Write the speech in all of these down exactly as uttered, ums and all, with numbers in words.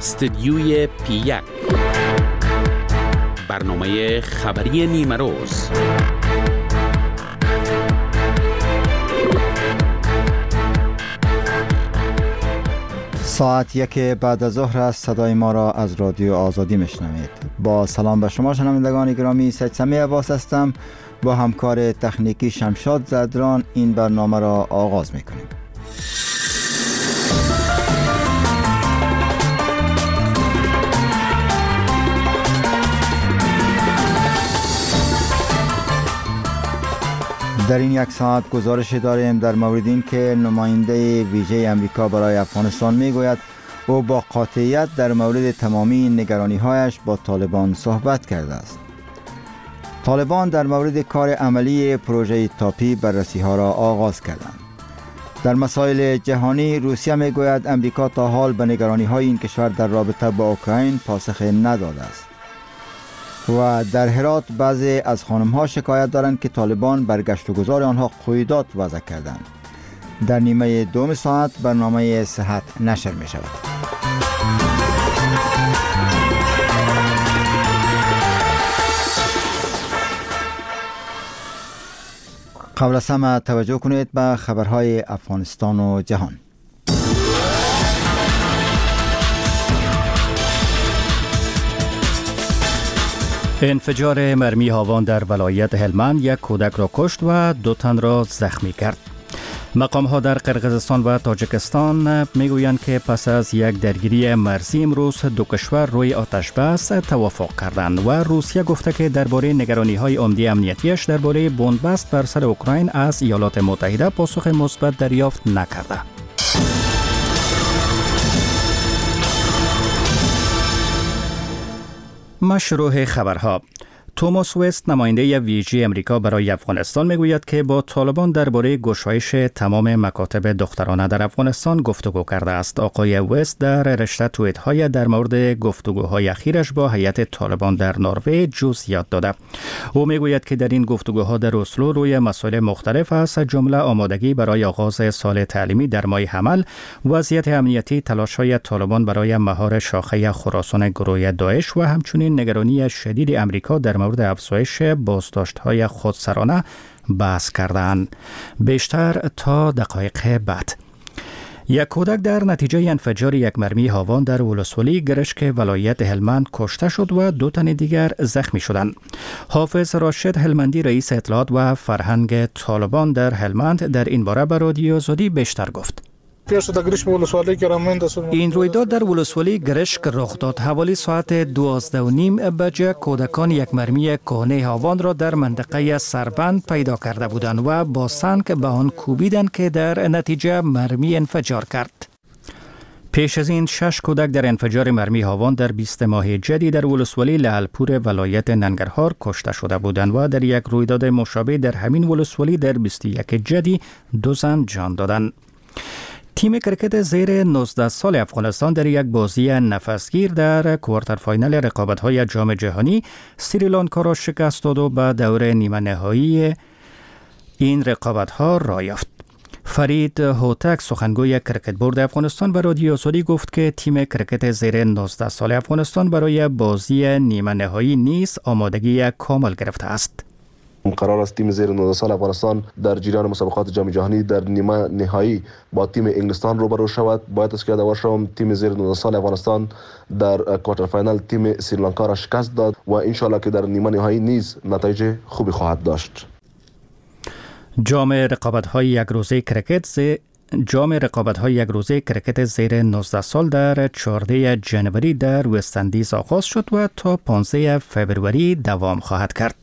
استدیوی پی یک، برنامه خبری نیمه روز. ساعت یک بعد از ظهر است. صدای ما را از رادیو آزادی میشنوید. با سلام به شما شنوندگان گرامی، سید سمی عباس هستم. با همکار تکنیکی شمشاد زدران این برنامه را آغاز میکنیم. در این یک ساعت گزارش داریم در مورد این که نماینده ویژه امریکا برای افغانستان میگوید او با قاطعیت در مورد تمامی نگرانی‌هایش با طالبان صحبت کرده است. طالبان در مورد کار عملی پروژه تاپی بررسی‌ها را آغاز کردند. در مسائل جهانی روسیه میگوید امریکا تا حال به نگرانی‌های این کشور در رابطه با اوکراین پاسخ نداده است. و در هرات بعضی از خانم‌ها شکایت دارند که طالبان بر گشت و گذار آنها قیودات وضع کردند. در نیمه دوم ساعت برنامه صحت نشر می شود. قبل از همه توجه کنید به خبرهای افغانستان و جهان. انفجار مرمی هاوان در ولایت هلمند یک کودک را کشت و دو تن را زخمی کرد. مقام ها در قرقیزستان و تاجیکستان میگویند که پس از یک درگیری مرزی امروز دو کشور روی آتش بس توافق کردند و روسیه گفته که درباره نگرانی های عمده امنیتیش درباره بنبست بر سر اوکراین از ایالات متحده پاسخ مثبت دریافت نکرده. مشروع خبرها. توماس وست نماینده ویژه امریکا برای افغانستان میگوید که با طالبان درباره گشایش تمام مکاتب دخترانه در افغانستان گفتگو کرده است. آقای وست در رشته توییت های در مورد گفتگوهای اخیرش با هیئت طالبان در نروژ جزئیات داده. او میگوید که در این گفتگوها در اسلو روی مسائل مختلف است، جمله آمادگی برای آغاز سال تعلیمی در ماه حمل، وضعیت امنیتی، تلاش‌های طالبان برای مهار شاخه خراسان گروه داعش و همچنین نگرانی شدید امریکا در مورد افزایش بازداشت‌های خودسرانه بحث کردند. بیشتر تا دقایق بعد. یک کودک در نتیجه انفجار یک مرمی هاوان در ولسوالی گرشک ولایت هلمند کشته شد و دو تن دیگر زخمی شدند. حافظ راشد هلمندی رئیس اطلاعات و فرهنگ طالبان در هلمند در این باره به رادیو آزادی بیشتر گفت. این رویداد در ولسوالی گرشک رخ داد. حوالی ساعت دوازده و نیم بجه کودکان یک مرمی کهنه هاوان را در منطقه سربند پیدا کرده بودند و با سنگ به آن کوبیدند که در نتیجه مرمی انفجار کرد. پیش از این شش کودک در انفجار مرمی هاوان در بیست ماه جدی در ولسوالی لعلپور ولایت ننگرهار کشته شده بودند و در یک رویداد مشابه در همین ولسوالی در بیست و یک جدی دو زن جان دادند. تیم کرکت زیر نوزده سال افغانستان در یک بازی نفسگیر در کوارتر فاینال رقابت‌های جام جهانی سریلانکا را شکست داد و به دور نیمه نهایی این رقابت‌ها راه یافت. فرید هوتک سخنگوی کرکت بورد افغانستان به رادیو آزادی گفت که تیم کرکت زیر نوزده سال افغانستان برای بازی نیمه نهایی نیز آمادگی کامل گرفته است. قرار است تیم زیر نوزده سال افغانستان در جریان مسابقات جام جهانی در نیمه نهایی با تیم انگلستان روبرو شود. باید است که یادآور شوم تیم زیر نوزده سال افغانستان در کوارتر فاینال تیم سریلانکا را شکست داد و ان شاء الله که در نیمه نهایی نیز نتایج خوبی خواهد داشت. جام رقابت‌های یک روزه کرکت ز... جام رقابت‌های یک روزه کرکت زیر نوزده سال در چهاردهم جنوری در وست اندیز آغاز شد و تا پانزدهم فوریه دوام خواهد کرد.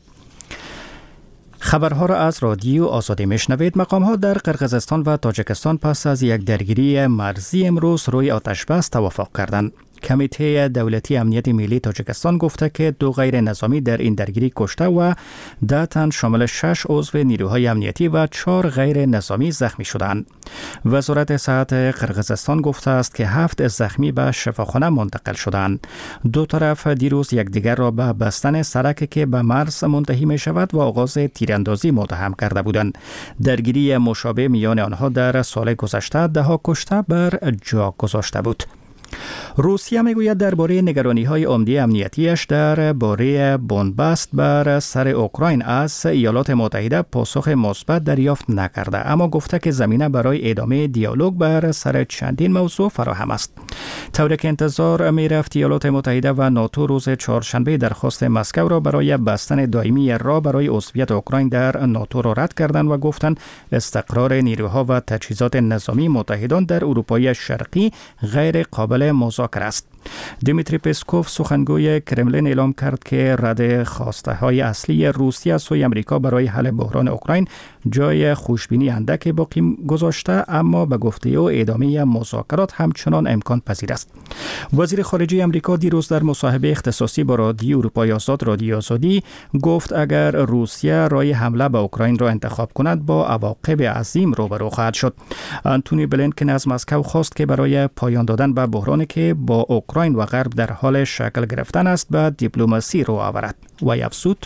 خبرها را از رادیو آزادی میشنوید. مقام ها در قرقیزستان و تاجیکستان پس از یک درگیری مرزی امروز روی آتش بس توافق کردند. کمیته دولتی امنیت ملی تاجیکستان گفته که دو غیر نظامی در این درگیری کشته و ده تن شامل شش عضو نیروهای امنیتی و چهار غیر نظامی زخمی شدند. وزارت صحت قرقیزستان گفته است که هفت زخمی به شفاخانه منتقل شدند. دو طرف دیروز یکدیگر را به بستن سرک که به مرز منتهی می شود و آغاز تیراندازی متهم کرده بودند. درگیری مشابه میان آنها در سال گذشته ده ها کشته بر جا گذاشته بود. روسیه میگوید درباره نگرانی‌های عمده امنیتیش درباره بنبست بر سر اوکراین از ایالات متحده پاسخ مثبت دریافت نکرده، اما گفته که زمینه برای ادامه دیالوگ بر سر چندین موضوع فراهم است. طوری که انتظار میرفت ایالات متحده و ناتو روز چهارشنبه درخواست مسکو را برای بستن دائمی راه برای عضویت اوکراین در ناتو را رد کردند و گفتند استقرار نیروها و تجهیزات نظامی متحدان در اروپای شرقی غیر قابل مذاکره است. دیمیتری پسکوف سخنگوی کرملین اعلام کرد که رد خواسته های اصلی روسیه از سوی امریکا برای حل بحران اوکراین جای خوشبینی اندک باقی گذاشته، اما به گفته او ادامه مذاکرات همچنان امکان پذیر است. وزیر خارجه امریکا دیروز در مصاحبه اختصاصی با رادیو اروپای آزاد رادیو آزادی گفت اگر روسیه راه حمله به اوکراین را انتخاب کند با عواقب عظیم روبرو خواهد شد. آنتونی بلینکن از مسکو خواست که برای پایان دادن به بحرانی که با اوکراین و غرب در حال شکل گرفتن است به دیپلماسی رو آورد و افزود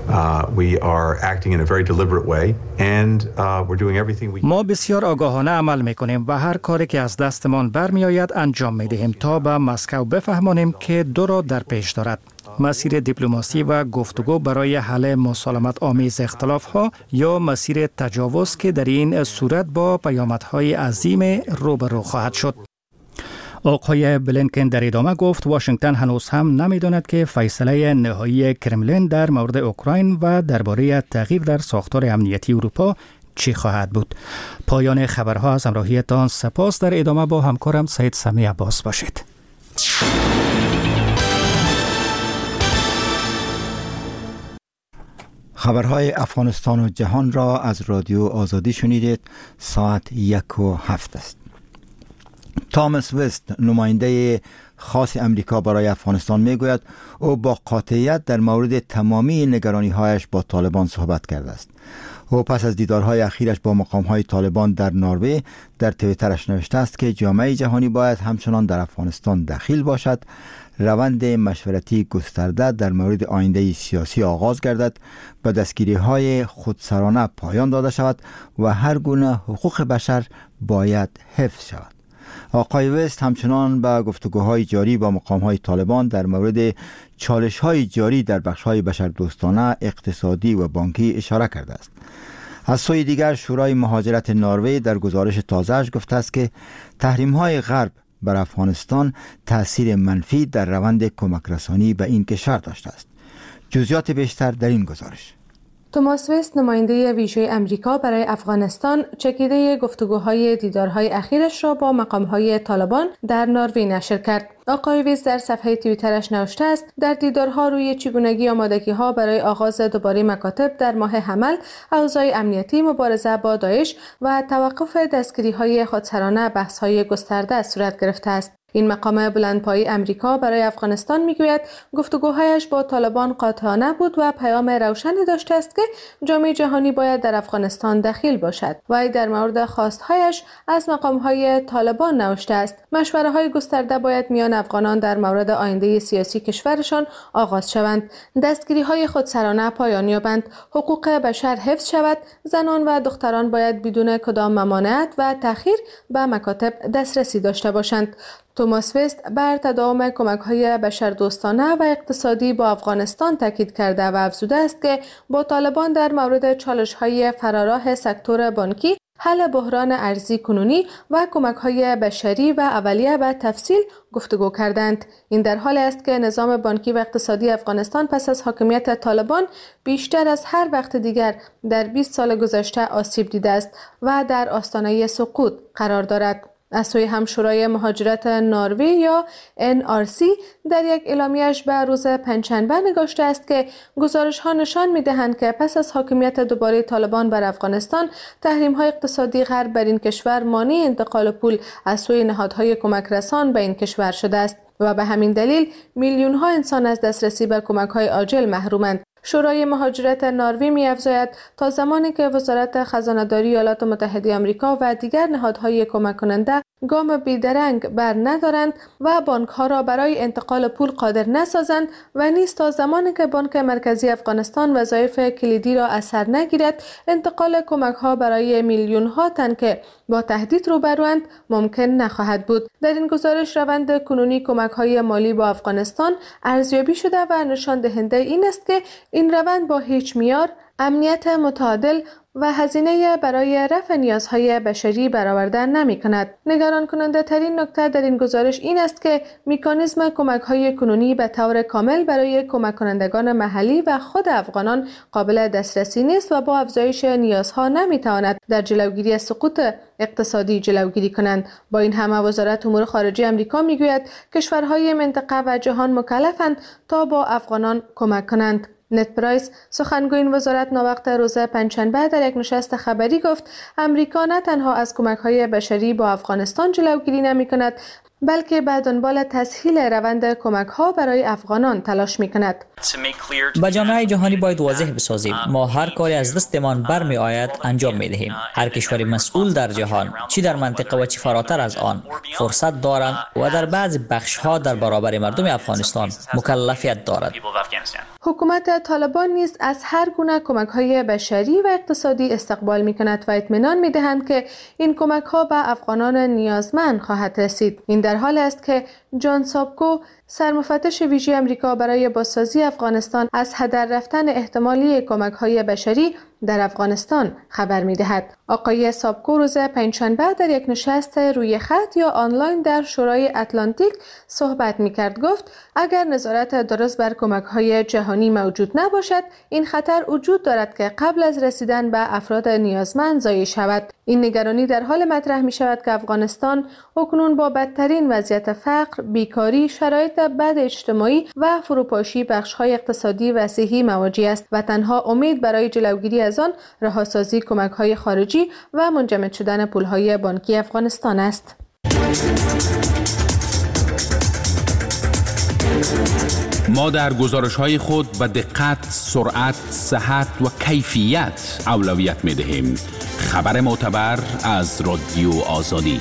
ما بسیار آگاهانه عمل میکنیم و هر کاری که از دستمان برمی آید انجام می دهیم تا به مسکو بفهمانیم که دو راه در پیش دارد: مسیر دیپلماسی و گفتگو برای حل مسالمت آمیز اختلاف ها یا مسیر تجاوز که در این صورت با پیامدهای عظیم روبرو خواهد شد. آقای بلینکن در ادامه گفت واشنگتن هنوز هم نمی‌داند که فیصله نهایی کرملین در مورد اوکراین و درباره تغییر در ساختار امنیتی اروپا چی خواهد بود. پایان خبرها. از همراهیتان سپاس. در ادامه با همکارم سید سمی عباس باشید. خبرهای افغانستان و جهان را از رادیو آزادی شنیدید. ساعت یک و هفت است. تامس وست، نماینده خاص امریکا برای افغانستان، میگوید او با قاطعیت در مورد تمامی نگرانی‌هایش با طالبان صحبت کرده است. او پس از دیدارهای اخیرش با مقام‌های طالبان در نروژ در توییترش نوشته است که جامعه جهانی باید همچنان در افغانستان دخیل باشد، روند مشورتی گسترده در مورد آینده سیاسی آغاز گردد، به دستگیری‌های خودسرانه پایان داده شود و هر گونه حقوق بشر باید حفظ شود. آقای وست همچنان به گفتگوهای جاری با مقام‌های طالبان در مورد چالش‌های جاری در بخش‌های بشردوستانه، اقتصادی و بانکی اشاره کرده است. از سوی دیگر شورای مهاجرت نروژ در گزارش تازه‌اش گفته است که تحریم‌های غرب بر افغانستان تأثیر منفی در روند کمک رسانی به این کشور داشته است. جزئیات بیشتر در این گزارش. توماس وست، نماینده ویژه امریکا برای افغانستان، چکیده گفتگوهای دیدارهای اخیرش را با مقامهای طالبان در نروژ نشر کرد. آقای وست در صفحه توییترش نوشته است در دیدارها روی چگونگی آمادگی‌ها برای آغاز دوباره مکاتب در ماه حمل، اوضاع امنیتی، مبارزه با داعش و توقف دستگیری‌های خودسرانه بحث‌های گسترده صورت گرفته است. این مقام بلندپایه امریکا برای افغانستان میگوید گفتگوهایش با طالبان قاطعانه بود و پیام روشنی داشته است که جامعه جهانی باید در افغانستان دخیل باشد. وی در مورد خواستهایش از مقامهای طالبان نوشته است مشوره‌های گسترده باید میان افغانان در مورد آینده سیاسی کشورشان آغاز شوند، دستگیری‌های خودسرانه پایان یابند، حقوق بشر حفظ شود، زنان و دختران باید بدون کدام ممانعت و تأخیر به مکاتب دسترسی داشته باشند. توماس وست بر تداوم کمک‌های بشردوستانه و اقتصادی با افغانستان تاکید کرده و افزوده است که با طالبان در مورد چالش‌های فراراه سکتور بانکی، حل بحران ارزی کنونی و کمک‌های بشری و اولیه به تفصیل گفتگو کردند. این در حالی است که نظام بانکی و اقتصادی افغانستان پس از حاکمیت طالبان بیشتر از هر وقت دیگر در بیست سال گذشته آسیب دیده است و در آستانه سقوط قرار دارد. از سوی هم شورای مهاجرت نروژ یا ان آر سی در یک اعلامیه‌اش به روز پنجشنبه نگاشته است که گزارش‌ها نشان می‌دهند که پس از حاکمیت دوباره طالبان بر افغانستان، تحریم‌های اقتصادی غرب بر این کشور مانع انتقال پول از سوی نهادهای کمک رسان به این کشور شده است و به همین دلیل میلیون‌ها انسان از دسترسی به کمک‌های عاجل محرومند. شورای مهاجرت نروژ می‌افزاید تا زمانی که وزارت خزانه‌داری ایالات متحده آمریکا و دیگر نهادهای کمک کننده گام بیدرنگ بر ندارند و بانک ها را برای انتقال پول قادر نسازند و نیز تا زمانی که بانک مرکزی افغانستان وظایف کلیدی را از سر نگیرد انتقال کمک ها برای میلیون ها تن که با تهدید روبروند ممکن نخواهد بود. در این گزارش روند کنونی کمک های مالی با افغانستان ارزیابی شده و نشان دهنده این است که این روند با هیچ معیار امنیت متعادل و هزینه برای رفع نیازهای بشری برآورده نمی کند. نگران کننده ترین نکته در این گزارش این است که مکانیزم کمک های کنونی به طور کامل برای کمک کنندگان محلی و خود افغانان قابل دسترسی نیست و با افزایش نیازها نمی تواند در جلوگیری از سقوط اقتصادی جلوگیری کنند. با این همه وزارت امور خارجه آمریکا می گوید کشورهای منطقه و جهان مکلفند تا با افغانان کمک کنند. نت پرایس سخنگوی این وزارت ناوقت روز پنجشنبه در یک نشست خبری گفت امریکا نه تنها از کمک‌های بشری با افغانستان جلوگیری نمی‌کند بلکه به دنبال تسهیل روند کمک‌ها برای افغانان تلاش می‌کند. با جامعه جهانی باید واضح بسازیم ما هر کاری از دستمان برمی آید انجام می دهیم. هر کشور مسئول در جهان چی در منطقه و چی فراتر از آن فرصت دارند و در بعض بخش‌ها در برابر مردم افغانستان مکلفیت دارد. حکومت طالبان نیز از هر گونه کمک‌های بشری و اقتصادی استقبال می‌کند و اطمینان می‌دهند که این کمک‌ها به افغانان نیازمند خواهد رسید. این در حال است که جان سابکو سرمفتش ویژه آمریکا برای بازسازی افغانستان از هدر رفتن احتمالی کمک‌های بشری در افغانستان خبر می‌دهد. آقای سابکو روز پنجشنبه در یک نشست روی خط یا آنلاین در شورای اتلانتیک صحبت می‌کرد. گفت اگر نظارت درست بر کمک‌های جهانی موجود نباشد این خطر وجود دارد که قبل از رسیدن به افراد نیازمند ضایع شود. این نگرانی در حال مطرح می‌شود که افغانستان اکنون با بدترین وضعیت فقر، بیکاری، شرایط بد اجتماعی و فروپاشی بخش‌های اقتصادی وسیعی مواجه است و تنها امید برای جلوگیری از آن رهاسازی کمک‌های خارجی و منجمد شدن پول‌های بانکی افغانستان است. ما در گزارش‌های خود به دقت، سرعت، صحت و کیفیت اولویت می‌دهیم. خبر معتبر از رادیو آزادی.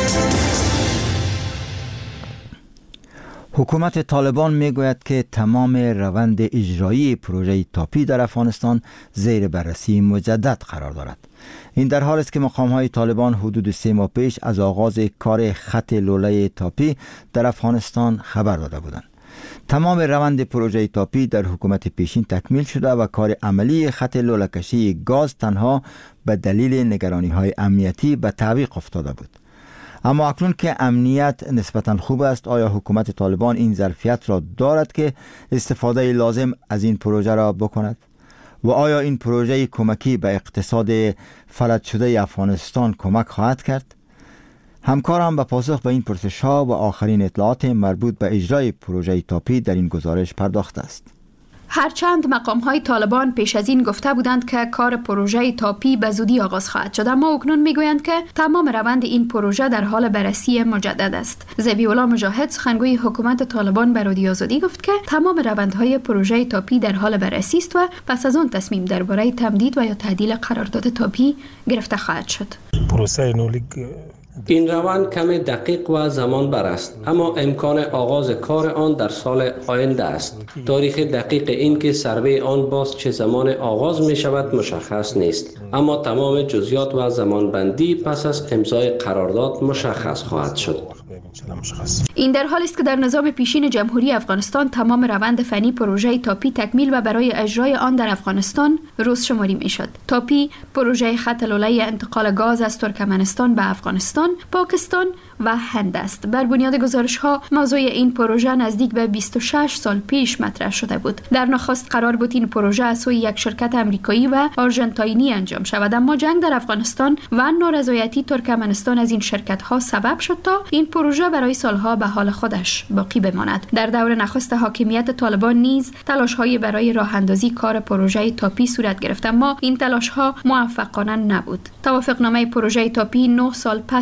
حکومت طالبان میگوید که تمام روند اجرایی پروژه تاپی در افغانستان زیر بررسی مجدد قرار دارد. این در حال است که مقام‌های طالبان حدود سه ماه پیش از آغاز کار خط لوله تاپی در افغانستان خبر داده بودند. تمام روند پروژه تاپی در حکومت پیشین تکمیل شده و کار عملی خط لوله کشی گاز تنها به دلیل نگرانی‌های امنیتی به تعویق افتاده بود. اما اکنون که امنیت نسبتاً خوب است، آیا حکومت طالبان این ظرفیت را دارد که استفاده لازم از این پروژه را بکند؟ و آیا این پروژه کمکی به اقتصاد فلج شده افغانستان کمک خواهد کرد؟ همکارم به پاسخ به این پرسش‌ها و آخرین اطلاعات مربوط به اجرای پروژه تاپی در این گزارش پرداخته است. هرچند مقام‌های طالبان پیش از این گفته بودند که کار پروژه تاپی به زودی آغاز خواهد شد، اما اکنون میگویند که تمام روند این پروژه در حال بررسی مجدد است. ذبیح‌الله مجاهد سخنگوی حکومت طالبان به رادیو آزادی گفت که تمام روندهای پروژه تاپی در حال بررسی است و پس از آن تصمیم درباره تمدید و یا تعدیل قرارداد تاپی گرفته خواهد شد. پروسه نولیگ این روند کمی دقیق و زمان بر است، اما امکان آغاز کار آن در سال آینده است. تاریخ دقیق این که سروی آن باز چه زمان آغاز می شود مشخص نیست، اما تمام جزئیات و زمانبندی پس از امضای قرارداد مشخص خواهد شد. این در حالی است که در نظام پیشین جمهوری افغانستان تمام روند فنی پروژه تاپی تکمیل و برای اجرای آن در افغانستان روز شماری می شد. تاپی پروژه خط لوله انتقال گاز از ترکمنستان به افغانستان، پاکستان و هند است. بر بنیاد گزارش ها موضوع این پروژه نزدیک به بیست و شش سال پیش مطرح شده بود. در نخست قرار بود این پروژه از سوی یک شرکت آمریکایی و آرژانتینی انجام شود، اما جنگ در افغانستان و نارضایتی ترکمنستان از این شرکت ها سبب شد تا این پروژه برای سالها به حال خودش باقی بماند. در دور نخست حاکمیت طالبان نیز تلاش های برای راه اندازی کار پروژه تاپی صورت گرفت، اما این تلاش ها موفقانه نبود. توافقنامه پروژه تاپی نه سال پس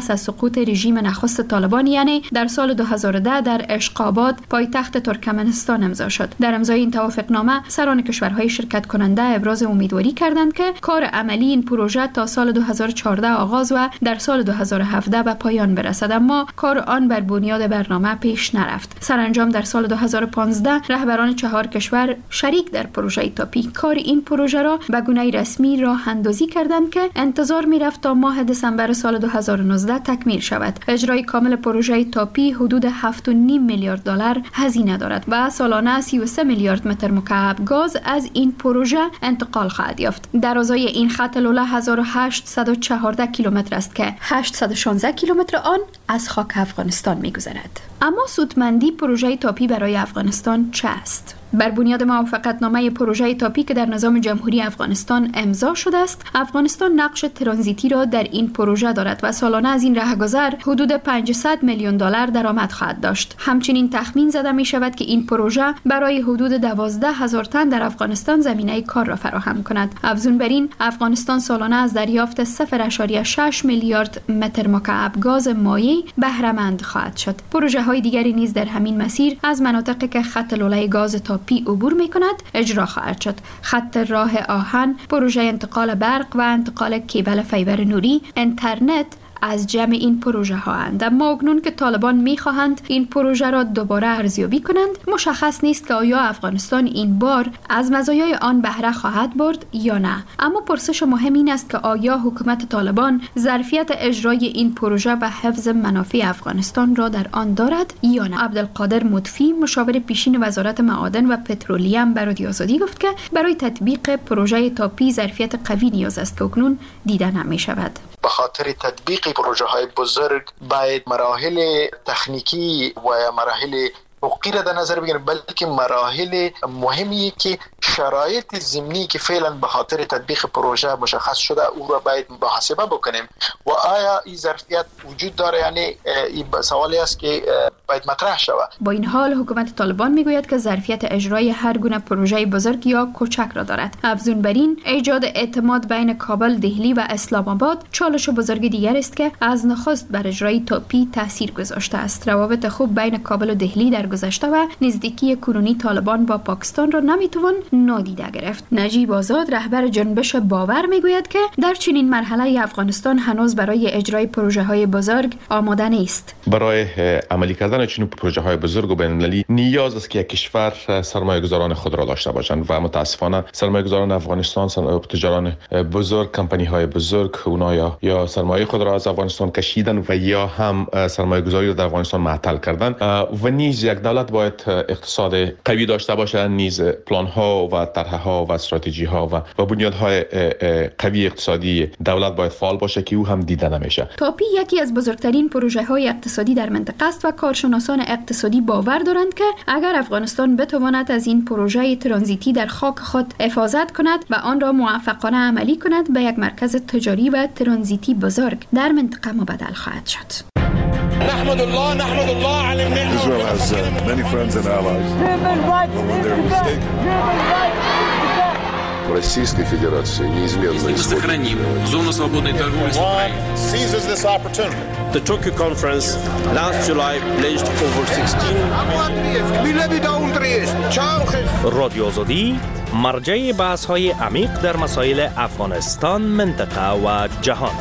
پس از سقوط رژیم نخست طالبان، یعنی در سال دو هزار و ده در اشقاباد پایتخت ترکمنستان امضا شد. در امضای این توافقنامه سران کشورهای شرکت کننده ابراز امیدواری کردند که کار عملی این پروژه تا سال دو هزار و چهارده آغاز و در سال دو هزار و هفده به پایان برسد، اما کار آن بر بنیاد برنامه پیش نرفت. سرانجام در سال دو هزار و پانزده رهبران چهار کشور شریک در پروژه تاپی کار این پروژه را به گونه رسمی راه اندازی کردند که انتظار می‌رفت تا ماه دسامبر سال دو هزار و نوزده تکمیل شود. اجرای کامل پروژه تاپی حدود هفت و نیم میلیارد دلار هزینه دارد و سالانه سی و سه میلیارد متر مکعب گاز از این پروژه انتقال خواهد یافت. درازای این خط لوله هزار و هشتصد و چهارده کیلومتر است که هشتصد و شانزده کیلومتر آن از خاک افغانستان می‌گذرد. اما سودمندی پروژه تاپی برای افغانستان چه است؟ بر بنیاد موافقتنامه پروژه تاپی که در نظام جمهوری افغانستان امضا شده است، افغانستان نقش ترانزیتی را در این پروژه دارد و سالانه از این رهگذر حدود پانصد میلیون دلار درآمد خواهد داشت. همچنین تخمین زده می شود که این پروژه برای حدود دوازده هزار تن در افغانستان زمینه کار را فراهم کند. افزون بر این، افغانستان سالانه از دریافت صفر ممیز شش میلیارد متر مکعب گاز مایع بهره مند خواهد شد. پروژه های دیگری نیز در همین مسیر از مناطقی که خط لوله گاز تاپی عبور می کند اجرا خواهد شد. خط راه آهن، پروژه انتقال برق و انتقال کیبل فیبر نوری، اینترنت از جمع این پروژه ها اند. اما اکنون که طالبان می خواهند این پروژه را دوباره ارزیابی کنند، مشخص نیست که آیا افغانستان این بار از مزایای آن بهره خواهد برد یا نه. اما پرسش مهم این است که آیا حکومت طالبان ظرفیت اجرای این پروژه و حفظ منافع افغانستان را در آن دارد یا نه. عبدالقادر مطفی، مشاور پیشین وزارت معادن و پترولیم، به رادیو آزادی گفت که برای تطبیق پروژه تاپی ظرفیت قوی نیاز است که اکنون دیده نمی شود. به خاطر تطبیق پروژه های بزرگ باید مراحل تکنیکی و مراحل حقوقی را در نظر بگیریم، بلکه مراحل مهمی که شرایط ضمنی که فعلا به خاطر تطبیق پروژه مشخص شده او را باید محاسبه بکنیم و آیا این ظرفیت وجود داره، یعنی این سوالی است که باید مطرح شود. با این حال حکومت طالبان میگوید که ظرفیت اجرای هر گونه پروژه بزرگ یا کوچک را دارد. افزون بر این، ایجاد اعتماد بین کابل، دهلی و اسلام آباد چالش بزرگ دیگر است که از نخست بر اجرای تاپی تاثیر گذاشته است. روابط خوب بین کابل و دهلی در گذشته و نزدیکی کنونی طالبان با پاکستان را نمیتوان نادیده گرفت. نجیب آزاد، رهبر جنبش باور، میگوید که در چنین مرحله افغانستان هنوز برای اجرای پروژه های بزرگ آماده نیست. برای عملی کردن چنین پروژه های بزرگ و بین‌المللی نیاز است که یک کشور سرمایه گذاران خود را داشته باشند و متاسفانه سرمایه گذاران افغانستان، تجاران بزرگ، کمپانی های بزرگ، اونا یا یا سرمایه خود را از افغانستان کشیدن و یا هم سرمایه گذاری را در افغانستان معطل کردن و نیز یک دولت باید اقتصاد قوی داشته باشه، نیز پلان ها و طرح ها و استراتژی ها و و بنیادهای قوی اقتصادی دولت باید فعال باشه که او هم دیده نمیشه. تاپی یکی از بزرگترین پروژه های اقتصادی در منطقه است و کارشناسان اقتصادی باور دارند که اگر افغانستان بتواند از این پروژه ترانزیتی در خاک خود حفاظت کند و آن را موفقانه عملی کند، به یک مرکز تجاری و ترانزیتی بزرگ در منطقه مبدل خواهد شد. نحمد الله نحمد الله على النعمة. Israel has uh, many friends and allies. But when they're mistaken. Российской Федерации неизменно сохраним зону свободной торговли с Украиной. Seizes this opportunity. The Tokyo conference last July pledged over sixteen. رادیو آزادی مرجع بحث‌های عمیق در مسائل افغانستان، منطقه و جهان.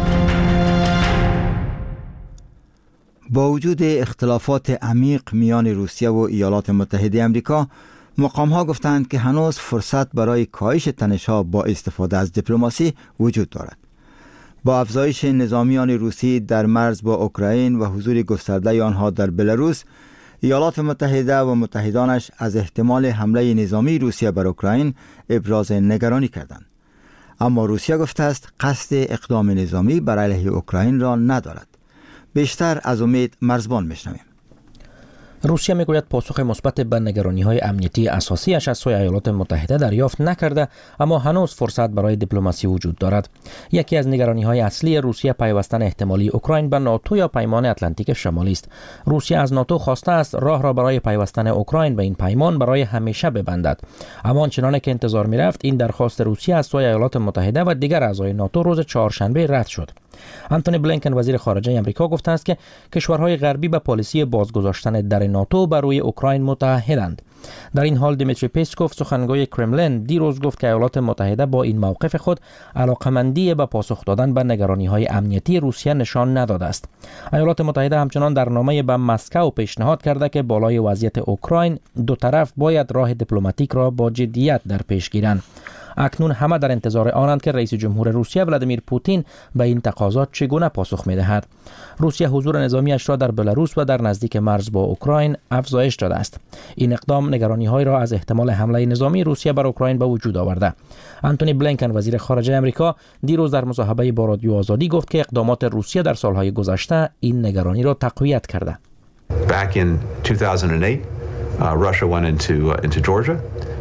با وجود اختلافات عمیق میان روسیه و ایالات متحده آمریکا، مقام‌ها گفتند که هنوز فرصت برای کاهش تنش‌ها با استفاده از دیپلماسی وجود دارد. با افزایش نظامیان روسی در مرز با اوکراین و حضور گسترده آنها در بلاروس، ایالات متحده و متحدانش از احتمال حمله نظامی روسیه بر اوکراین ابراز نگرانی کردند. اما روسیه گفته است قصد اقدام نظامی بر علیه اوکراین را ندارد. بیشتر از امید مرزبان میشنویم. روسیه میگوید پاسخ مثبت به نگرانی‌های امنیتی اساسیش از سوی ایالات متحده دریافت نکرده، اما هنوز فرصت برای دیپلماسی وجود دارد. یکی از نگرانی‌های اصلی روسیه پیوستن احتمالی اوکراین به ناتو یا پیمان اتلانتیک شمالی است. روسیه از ناتو خواسته است راه را برای پیوستن اوکراین به این پیمان برای همیشه ببندد. اما آنچنان که انتظار می‌رفت، این درخواست روسیه از سوی ایالات متحده و دیگر اعضای ناتو روز چهارشنبه رد شد. آنتونی بلینکن وزیر خارجه آمریکا گفته است که کشورهای غربی به پالیسی بازگذاشتن در ناتو بر روی اوکراین متحدند. در این حال دیمیتری پیسکوف سخنگوی کرملین دیروز گفت که ایالات متحده با این موقف خود علاقمندی به پاسخ دادن به نگرانی‌های امنیتی روسیه نشان نداده است. ایالات متحده همچنان در نامه به مسکو پیشنهاد کرده که بالای وضعیت اوکراین دو طرف باید راه دیپلماتیک را با جدیت در پیش گیرند. اکنون همه در انتظار آنند که رئیس جمهور روسیه ولادیمیر پوتین به این تقاضا چگونه پاسخ می‌دهد. روسیه حضور نظامیش را در بلاروس و در نزدیک مرز با اوکراین افزایش داده است. این اقدام نگرانی‌های را از احتمال حمله نظامی روسیه بر اوکراین به وجود آورده. آنتونی بلینکن وزیر خارجه آمریکا دیروز در مصاحبه با رادیو آزادی گفت که اقدامات روسیه در سالهای گذشته این نگرانی را تقویت کرده. Back in two thousand eight, uh, Russia went into uh, into Georgia.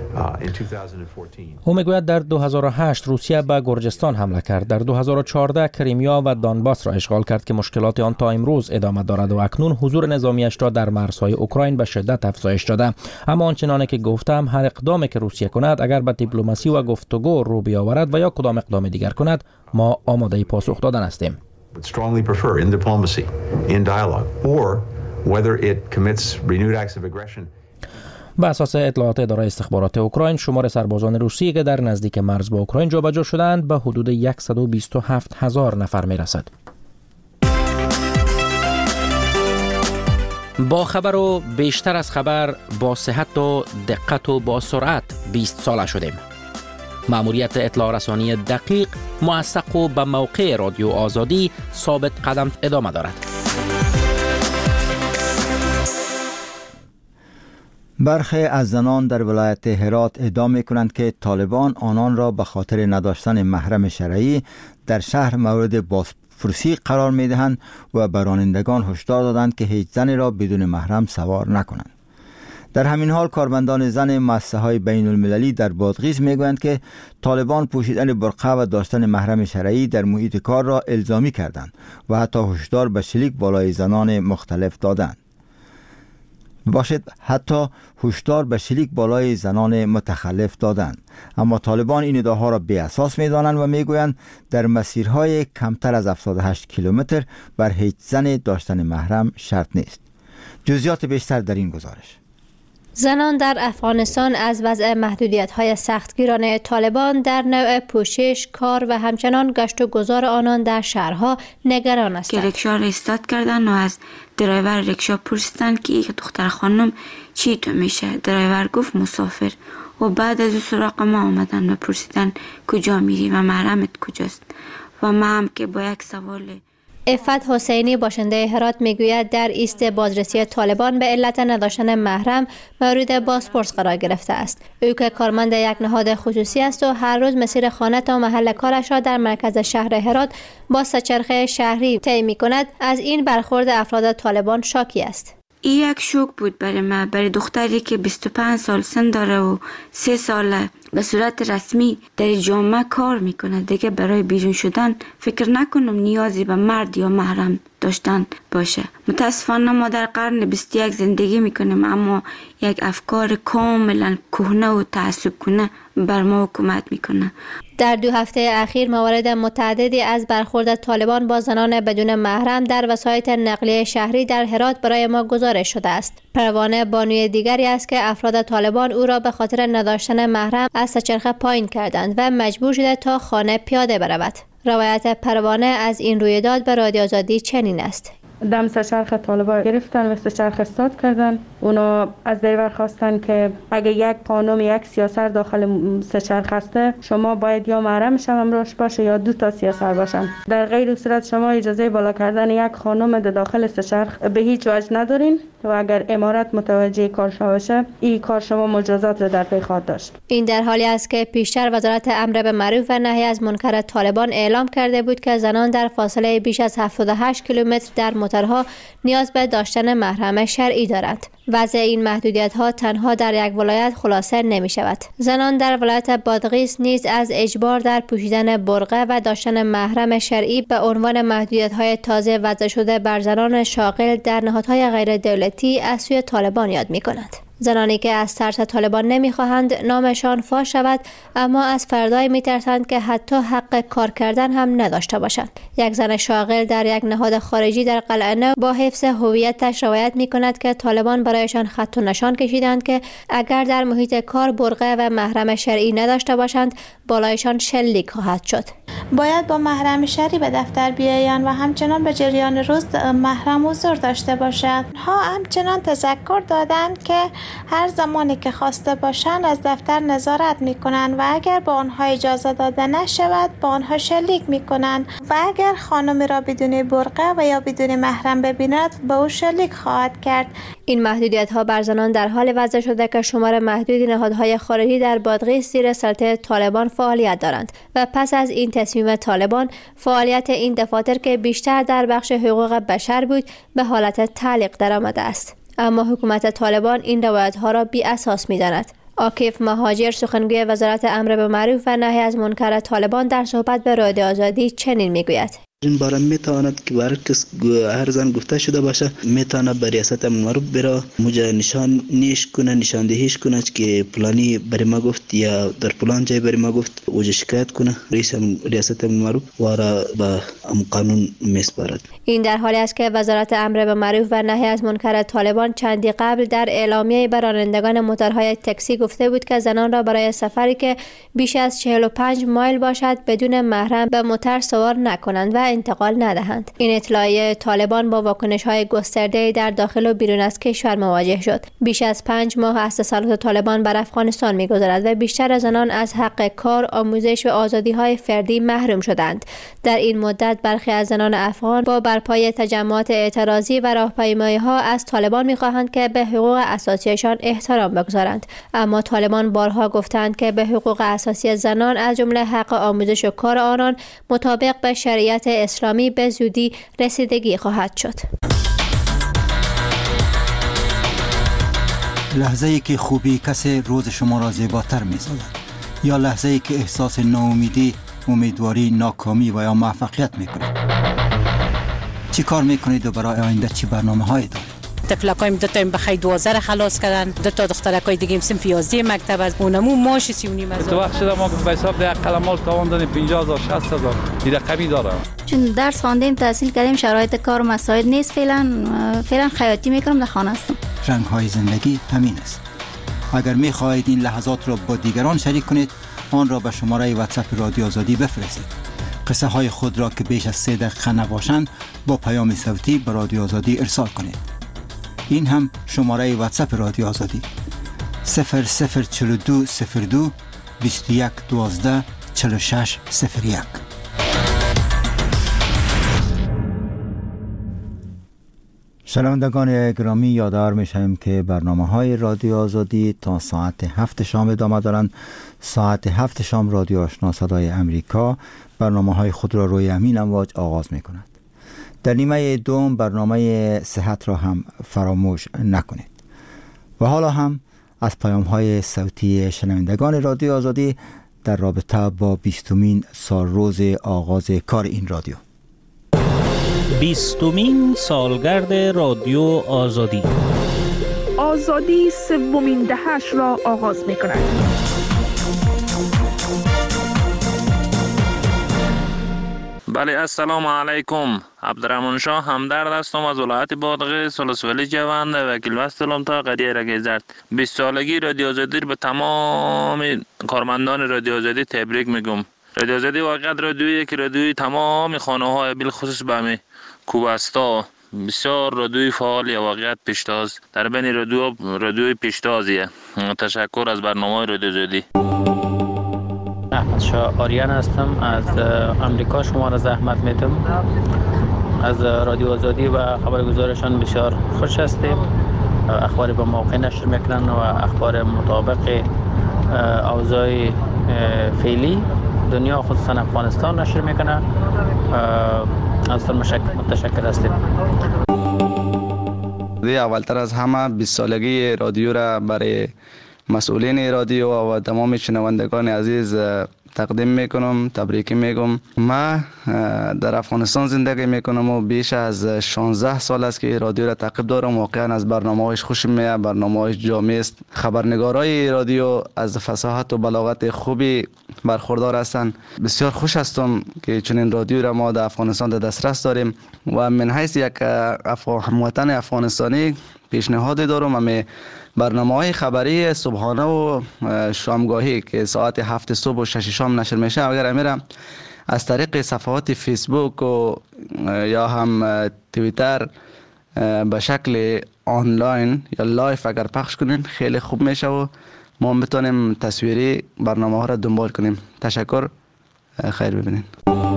او میگوید در دو هزار و هشت روسیه به گرجستان حمله کرد. در دو هزار و چهارده کریمیا و دانباس را اشغال کرد که مشکلات آن تا امروز ادامه دارد و اکنون حضور نظامیش را در مرزهای اوکراین به شدت افزایش داده. اما آنچنانی که گفتم، هر اقدامی که روسیه کند اگر به دیپلماسی و گفتگو رو بیاورد و یا کدام اقدام دیگر کند، ما آماده پاسخ دادن هستیم. به اساس اطلاعات اداره استخبارات اوکراین، شمار سربازان روسی که در نزدیک مرز با اوکراین جابجا شدند به حدود صد و بیست و هفت هزار نفر میرسد. با خبر و بیشتر از خبر، با صحت و دقت و با سرعت بیست ساله شدیم. مأموریت اطلاع رسانی دقیق، موثق و به موقع رادیو آزادی ثابت قدم ادامه دارد. برخی از زنان در ولایت هرات ادعا می‌کنند که طالبان آنان را به خاطر نداشتن محرم شرعی در شهر مورد بازپرسی قرار می‌دهند و به رانندگان هشدار دادند که هیچ زنی را بدون محرم سوار نکنند. در همین حال کارمندان زن مؤسسه‌های بین المللی در بادغیس میگویند که طالبان پوشیدن برقع و داشتن محرم شرعی در محیط کار را الزامی کردند و حتی هشدار به شلیک بالای زنان مختلف دادند. باشد حتی هشدار به شلیک بالای زنان متخلف دادند. اما طالبان این ادعاها را بی اساس می‌دانند و میگویند در مسیرهای کمتر از هفتاد و هشت کیلومتر بر هیچ زن داشتن محرم شرط نیست. جزئیات بیشتر در این گزارش. زنان در افغانستان از وضع محدودیت‌های سختگیرانه طالبان در نوع پوشش، کار و همچنان گشت و گذار آنان در شهرها نگران هستند. که رکشا را استارت کردن و از درایور رکشا پرسیدن که یک دختر خانم چی تو میشه؟ درایور گفت مسافر. و بعد از سراغ ما آمدن و پرسیدن کجا میری و محرمت کجاست؟ و ما هم که با یک سوال. عفت حسینی باشنده هرات میگوید در ایست بازرسی طالبان به علت نداشتن محرم مورد بازپرس قرار گرفته است. او که کارمند یک نهاد خصوصی است و هر روز مسیر خانه تا محل کارش را در مرکز شهر هرات با سه‌چرخه شهری طی می‌کند، از این برخورد افراد طالبان شاکی است. این یک شوک بود برای ما، برای دختری که بیست و پنج سال سن داره و سه سال به صورت رسمی در جامعه کار میکنه. دیگه برای بیرون شدن فکر نکنم نیازی به مرد یا محرم داشتن باشه. متاسفانه ما در قرن بیست و یک زندگی میکنیم، اما یک افکار کاملا کهنه و تعصب کنه بر ما حکومت میکنه. در دو هفته اخیر موارد متعددی از برخورد طالبان با زنان بدون محرم در وسایط نقلیه شهری در هرات برای ما گزارش شده است. پروانه بانوی دیگری است که افراد طالبان او را به خاطر نداشتن محرم از سه‌چرخه پایین کردند و مجبور شده تا خانه پیاده برود. روایت پروانه از این رویداد به رادیو آزادی چنین است. دم سه‌چرخ طالبان گرفتن و سه‌چرخ استارت کردن. اونا از درایور خواستن که اگه یک قانون یک سیاسر داخل سه‌چرخ هسته، شما باید یا محرمش همراهش باشه یا دو تا سیاسر باشن. در غیر صورت شما اجازه بالا کردن یک خانم در داخل سه‌چرخ به هیچ وجه ندارین و اگر امارت متوجه کار شما باشه، این کار شما مجازات رو در پی خواهد داشت. این در حالی است که پیشتر وزارت امر به معروف و نهی از منکر طالبان اعلام کرده بود که زنان در فاصله بیش از هفتاد و هشت کیلومتر در موتورها نیاز به داشتن محرم شرعی دارند. وضع این محدودیت‌ها تنها در یک ولایت خلاصه نمی شود. زنان در ولایت بادغیس نیز از اجبار در پوشیدن برقع و داشتن محرم شرعی به عنوان محدودیت‌های تازه وضع شده بر زنان شاغل در نهادهای غیر دولتی از سوی طالبان یاد می کنند. زنانی که از ترس طالبان نمیخواهند نامشان فاش شود، اما از فردایی میترسند که حتی حق کار کردن هم نداشته باشند. یک زن شاغل در یک نهاد خارجی در قلعه نو با حفظ هویتش روایت میکند که طالبان برایشان خط و نشان کشیدند که اگر در محیط کار برقه و محرم شرعی نداشته باشند بالایشان شلیک خواهد شد. باید با محرم شرعی به دفتر بیایند و همچنان به جریان روز محرم حضور داشته باشند. ها همچنان تذکر دادند که هر زمانی که خواسته باشند از دفتر نظارت میکنند و اگر به آنها اجازه داده نشود با آنها شلیک میکنند و اگر خانمی را بدون برقه و یا بدون محرم ببیند به او شلیک خواهد کرد. این محدودیت ها بر زنان در حال وضع شده که شمار محدودی نهادهای خارجی در بادغیس زیر سلطه طالبان فعالیت دارند و پس از این تصمیم طالبان فعالیت این دفاتر که بیشتر در بخش حقوق بشر بود به حالت تعلیق درآمده است. اما حکومت طالبان این روایت ها را بی اساس می داند. عاکف مهاجر سخنگوی وزارت امر به معروف و نهی از منکر طالبان در صحبت به رادیو آزادی چنین می گوید: این باره میتواند که برای کس هر زن گفته شده باشه میتواند به ریاست امر معروف بره موجه نشان نیش کنه، نشاندهیش کنه که پلانی بری ما گفت یا در پلان جای بری ما گفت اوجه شکایت کنه. رئیس ریاست امر معروف وارا به قانون میسپارد. این در حالی است که وزارت امر به معروف و نهی از منکر طالبان چندی قبل در اعلامیه به رانندگان موتورهای تاکسی گفته بود که زنان را برای سفری که بیش از چهل و پنج مایل باشد بدون محرم به موتور سوار نکنند و انتقال ندهند. این اطلاعیه طالبان با واکنش‌های گسترده در داخل و بیرون از کشور مواجه شد. بیش از پنج ماه از تسلط طالبان بر افغانستان می‌گذرد و بیشتر زنان از حق کار، آموزش و آزادی‌های فردی محروم شدند. در این مدت برخی از زنان افغان با برپای تجمعات اعتراضی و راهپیمایی‌ها از طالبان می‌خواهند که به حقوق اساسیشان احترام بگذارند، اما طالبان بارها گفتند که به حقوق اساسی زنان از جمله حق آموزش و کار آنان مطابق به شریعت اسلامی به زودی رسیدگی خواهد شد. لحظه ای که خوبی کسی روز شما را زیباتر می‌سازد، یا لحظه ای که احساس ناامیدی، امیدواری، ناکامی و یا موفقیت می‌کنید. چی کار می‌کنید و برای آینده چی برنامه‌هایی دارید؟ تفلکایم دو تا بخیر دوازده خلاص کردن، دو تا دخترکای دیگه صنف یازده مکتب از اونمو ماش سی و نیم هزار. تو وقت شده ما به حساب ده قلمال تاوان دادیم پنجاه هزار شصت هزار این رقمی داره. چون درس خواندیم تحصیل کردیم شرایط کار و مساعد نیست، فعلا فعلا خیاطی میکنم در خانه هستم. رنگ‌های زندگی همین است. اگر می‌خواهید این لحظات را با دیگران شریک کنید آن را به شماره واتساپ رادیو آزادی بفرستید. قصه های خود را که بیش از سه دقیقه نباشند با پیام صوتی به رادیو آزادی ارسال کنید. این هم شماره واتساپ رادیو آزادی صفر صفر چهل و دو صفر دو بیست و یک دوازده چهل و شش صفر یک. شنوندگان گرامی، یادآور می‌شویم که برنامه‌های رادیو آزادی تا ساعت هفت شام ادامه دارند. ساعت هفت شام رادیو آشنا صدای امریکا برنامه‌های خود را روی همین امواج آغاز می‌کند. در نیمه دوم برنامه صحت را هم فراموش نکنید. و حالا هم از پیام‌های صوتی شنوندگان رادیو آزادی در رابطه با بیستمین سال روز آغاز کار این رادیو. بیستمین سالگرد رادیو آزادی. آزادی سومین دهش را آغاز می‌کند. بله، السلام علیکم. عبدالرحمن شاه همدرد هستم از ولایت بادغیس، ولسوالی جوند، وکیل وستلم تا قضیه رگیزرد. بیست سالگی رادیو آزادی به تمام کارمندان رادیو آزادی تبریک میگم. رادیو آزادی واقعا رادیویی که رادیوی تمام خانه‌های بالخصوص به کوبستا بسیار رادیوی فعالی واقعیت پیشتاز در بین رادیو رادیوی پیشتازیه. تشکر از برنامه رادیو آزادی. احمد شاه آریان هستم، از امریکا شما را زحمت میدم. از رادیو آزادی و خبرگزارشان بسیار خوش هستیم. اخبار به موقع نشر میکنن و اخبار مطابق اوضاع فعلی دنیا خصوصا افغانستان نشر میکنن. از متشکر هستیم. اولتر از همه بیست سالگی رادیو را برای مسئولین رادیو و تمام شنوندگان عزیز تقدیم میکنم، تبریک میگم. ما در افغانستان زندگی میکنم و بیش از شانزده سال است که رادیو را تعقیب دارم. واقعا از برنامه‌هایش خوشم میاد، برنامه‌هایش جامع است. خبرنگارای رادیو از فصاحت و بلاغت خوبی برخوردار هستند. بسیار خوش هستم که چنین رادیو را ما در افغانستان در دسترس داریم و من حیث یک هموطن افغانستانی پیشنهاد دارم همه برنامه‌های خبری صبحانه و شامگاهی که ساعت هفت صبح و شش شام نشر میشه، اگر امیرم از طریق صفحات فیسبوک و یا هم توییتر به شکل آنلاین یا لایف اگر پخش کنین خیلی خوب میشه و ما بتونیم تصویری برنامه ها را دنبال کنیم. تشکر، خیر ببینین.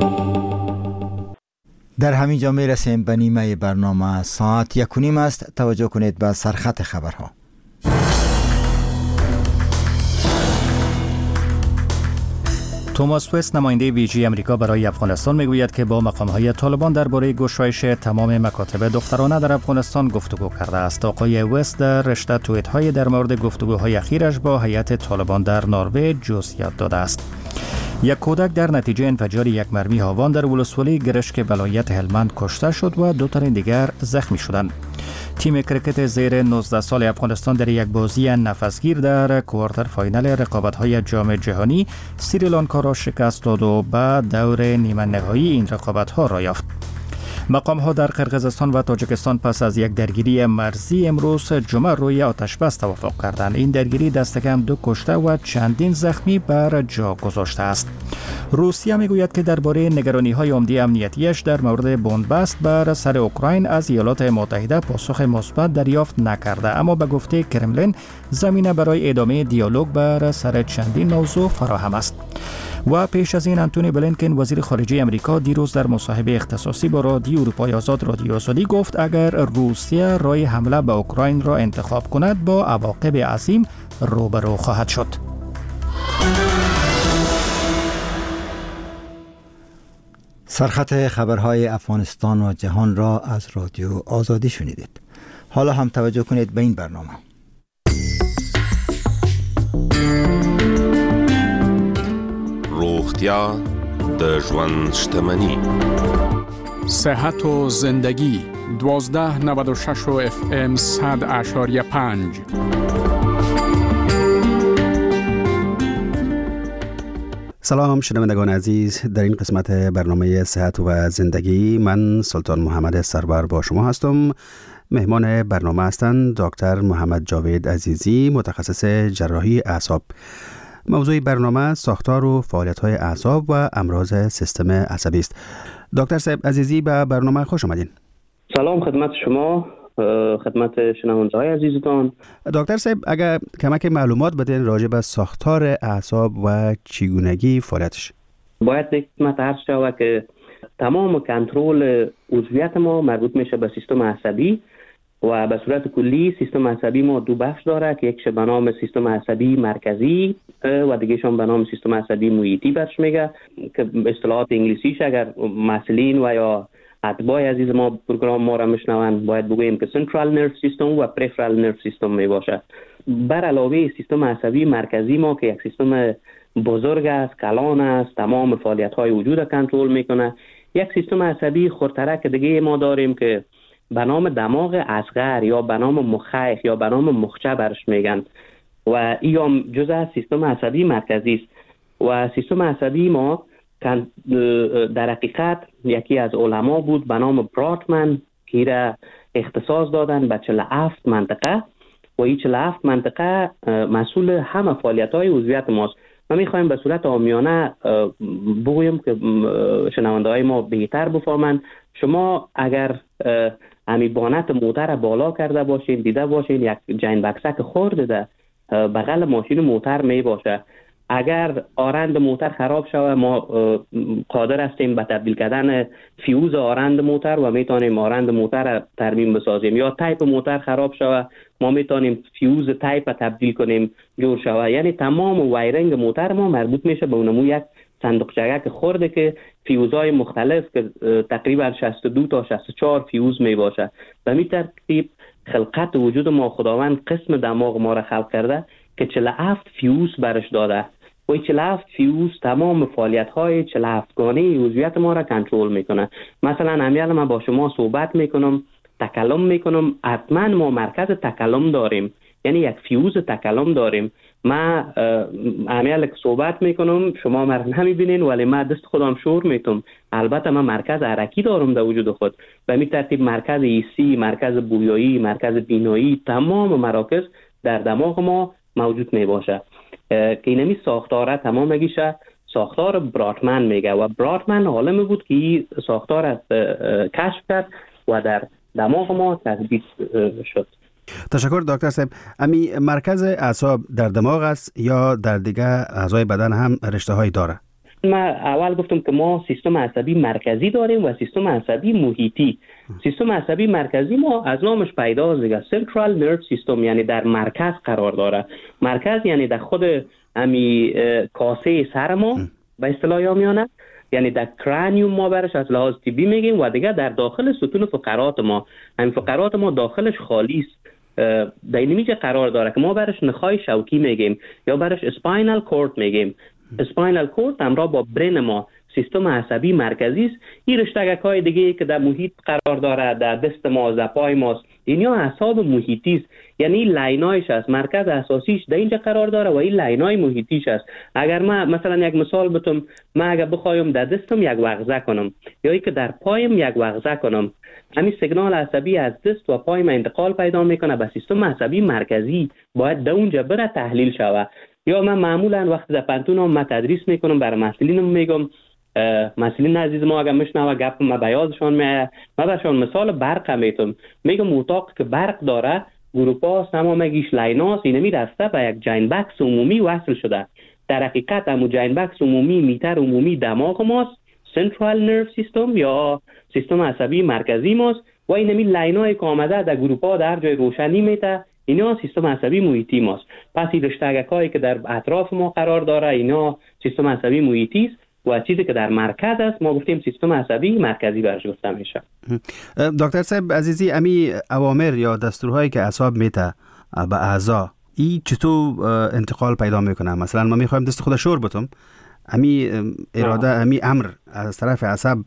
در همین جا می رسیم به نیمه برنامه. ساعت یک و نیم است. توجه کنید به سرخط خبرها. توماس وست، نماینده ویژه امریکا برای افغانستان، میگوید که با مقام‌های طالبان درباره گشایش تمام مکاتب دخترانه در افغانستان گفتگو کرده است. آقای وست در رشته توییت‌های در مورد گفتگوهای اخیرش با هیئت طالبان در نروژ جزئیات داده است. یک کودک در نتیجه انفجار یک مرمی هاوان در ولسوالی گرشک ولایت هلمند کشته شد و دو تن دیگر زخمی شدند. تیم کرکت زیر نوزده سال افغانستان در یک بازی نفسگیر در کوارتر فاینال رقابت‌های جام جهانی سریلانکا را شکست داد و به دور نیمه نهایی این رقابت‌ها را یافت. مقام‌ها در قرقیزستان و تاجیکستان پس از یک درگیری مرزی امروز جمعه روی آتش‌بس توافق کردند. این درگیری دست کم دو کشته و چندین زخمی بر جا گذاشته است. روسیه میگوید که درباره نگرانی‌های عمده امنیتیش در مورد بنبست بر سر اوکراین از ایالات متحده پاسخ مثبت دریافت نکرده، اما به گفته کرملین زمینه برای ادامه دیالوگ بر سر چندین موضوع فراهم است. و پیش از این انتونی بلینکن وزیر خارجه امریکا دیروز در مصاحبه اختصاصی با رادیو اروپای آزاد رادیو آزادی گفت اگر روسیه راه حمله به اوکراین را انتخاب کند با عواقب عظیم روبرو خواهد شد. سرخط خبرهای افغانستان و جهان را از رادیو آزادی شنیدید. حالا هم توجه کنید به این برنامه. روغتیا د ژوند شتمني. صحت و زندگی دوازده نود و شش و اف ام صد اشاریه پنج. سلام شنوندگان عزیز، در این قسمت برنامه صحت و زندگی من سلطان محمد سرور با شما هستم. مهمان برنامه هستند دکتر محمد جاوید عزیزی، متخصص جراحی اعصاب. موضوع برنامه ساختار و فعالیت‌های اعصاب و امراض سیستم عصبی است. دکتر صاحب عزیزی به برنامه خوش آمدین. سلام خدمت شما، خدمت شنونده‌های عزیزتان. دکتر صاحب اگر کمک معلومات بدین راجع به ساختار اعصاب و چگونگی فعالیتش. باید یک قسمت عرض شود که تمام کنترل عضویت ما مربوط میشه به سیستم عصبی و به صورت کلی سیستم عصبی ما دو بخش داره که یکش به نام سیستم عصبی مرکزی و دیگه‌شون به نام سیستم عصبی محیطی برش میگه که اصطلاحات انگلیسیش اگر مسئولین و یا اتباع عزیز ما پروگرام ما را میشنون باید بگوییم که سنترال نرو سیستم و پریفرال نرو سیستم می باشه. بر علاوه سیستم عصبی مرکزی ما که یک سیستم بزرگ است، کلان است، تمام فعالیت های وجود کنترل میکنه، یک سیستم عصبی خردترک دیگه ما داریم که به نام دماغ اصغر یا به نام مخیخ یا به نام مخچه برش میگن و این هم جزء از سیستم عصبی مرکزی است. و سیستم عصبی ما در حقیقت یکی از علما بود به نام براتمن که را اختصاص دادن به چهل و هفت منطقه و این چهل و هفت منطقه مسئول همه فعالیت های عضویت ماست. ما میخوایم به صورت عامیانه بگویم که شنونده های ما بهتر بفهمن. شما اگر همی بانت موتر بالا کرده باشین دیده باشین یک جین بکسک خورده ده بغل ماشین موتر می باشه. اگر آرند موتر خراب شوه ما قادر هستیم به تبدیل کردن فیوز آرند موتر و میتونیم آرند موتر ترمیم بسازیم، یا تایپ موتر خراب شوه ما میتونیم فیوز تایپ تبدیل کنیم جور شوه. یعنی تمام وایرنگ موتر ما مربوط میشه به اونمو یک صندوقچه که خورده که فیوزهای مختلف که تقریبا شصت و دو تا شصت و چهار فیوز می باشه. به می ترتیب خلقت وجود ما خداوند قسم دماغ ما را خلق کرده که چهل و هفت فیوز برش داده و چهل و هفت فیوز تمام فعالیت های چهل و هفت گانه عضویت ما را کنترل میکنه. مثلا امیال ما با شما صحبت میکنم، تکلم میکنم، حتما ما مرکز تکلم داریم، یعنی یک فیوز تکلم داریم. ما امیال که صحبت میکنم شما مرا نمیبینین ولی ما دست خودم شور میتم. البته من مرکز حرکی دارم در وجود خود. به همین ترتیب مرکز ایسی، مرکز بویایی، مرکز بینایی، تمام مراکز در دماغ ما موجود می باشه که اینمی ساختاره تمامگیشه ساختار براتمن میگه و براتمن عالم بود که این ساختار از کشف کرد و در دماغ ما تثبیت شد. تشکر دکتر صاحب. امی مرکز اعصاب در دماغ است یا در دیگه اعضای بدن هم رشته هایی داره؟ ما اول گفتم که ما سیستم عصبی مرکزی داریم و سیستم عصبی محیطی. سیستم عصبی مرکزی ما از نامش پیداست دیگه، سنترال نرو سیستم، یعنی در مرکز قرار داره. مرکز یعنی در خود امی کاسه سر ما به اصطلاح یامیانه، یعنی در کرانیوم ما برش از لحاظ طبی میگیم و دیگه در داخل ستون فقرات ما. همین فقرات ما داخلش خالی است، در این میجه قرار داره که ما برش نخای شوکی میگیم یا برش اسپاینال کورد میگیم. اسپاینال کورد همراه با برین ما سیستم عصبی مرکزی است. این رشته‌های دیگه که در محیط قرار داره، در دست ما، در پای ماست، اینا اعصاب محیطی است. یعنی لاینایش است، مرکز اساسیش در اینجا قرار داره و این لاینای محیطیش است. اگر ما مثلا یک مثال بتم، ما اگر بخوایم در دستم یک وغزه کنم یا ای که در پایم یک وغزه کنم، همین سیگنال عصبی از دست و پای ما انتقال پیدا میکنه به سیستم عصبی مرکزی، باید در اونجا بره تحلیل شوه. یا من معمولا وقتی در پانتونم ما تدریس میکنم برای مسئولینم میگم، مسئولین عزیز ما اگر میشنوه گپ ما بیازشان میایه، ما برشان مثال برق میتونم میگم اتاق که برق داره گروپا تمامگیش لایناست، اینمی رسته به یک جاین بکس عمومی وصل شده. در حقیقت همون جاین بکس عمومی میتر عمومی دماغ ماست، سنترال نرو سیستم یا سیستم عصبی مرکزی ماست و اینمی لاینای که آمده در گروپا در جای روشنی میته، اینا سیستم عصبی محیطی ماست. پس این رشته‌هایی که در اطراف ما قرار داره اینا سیستم عصبی محیطی است و چیزی که در مرکز است ما گفتیم سیستم عصبی مرکزی برش گفته میشه. دکتر صاحب عزیزی، امی اوامر یا دستورهایی که اعصاب میته به اعضا ای چطور انتقال پیدا میکنه؟ مثلا ما میخوایم دست خود شور بتم، امی اراده امی امر از طرف عصب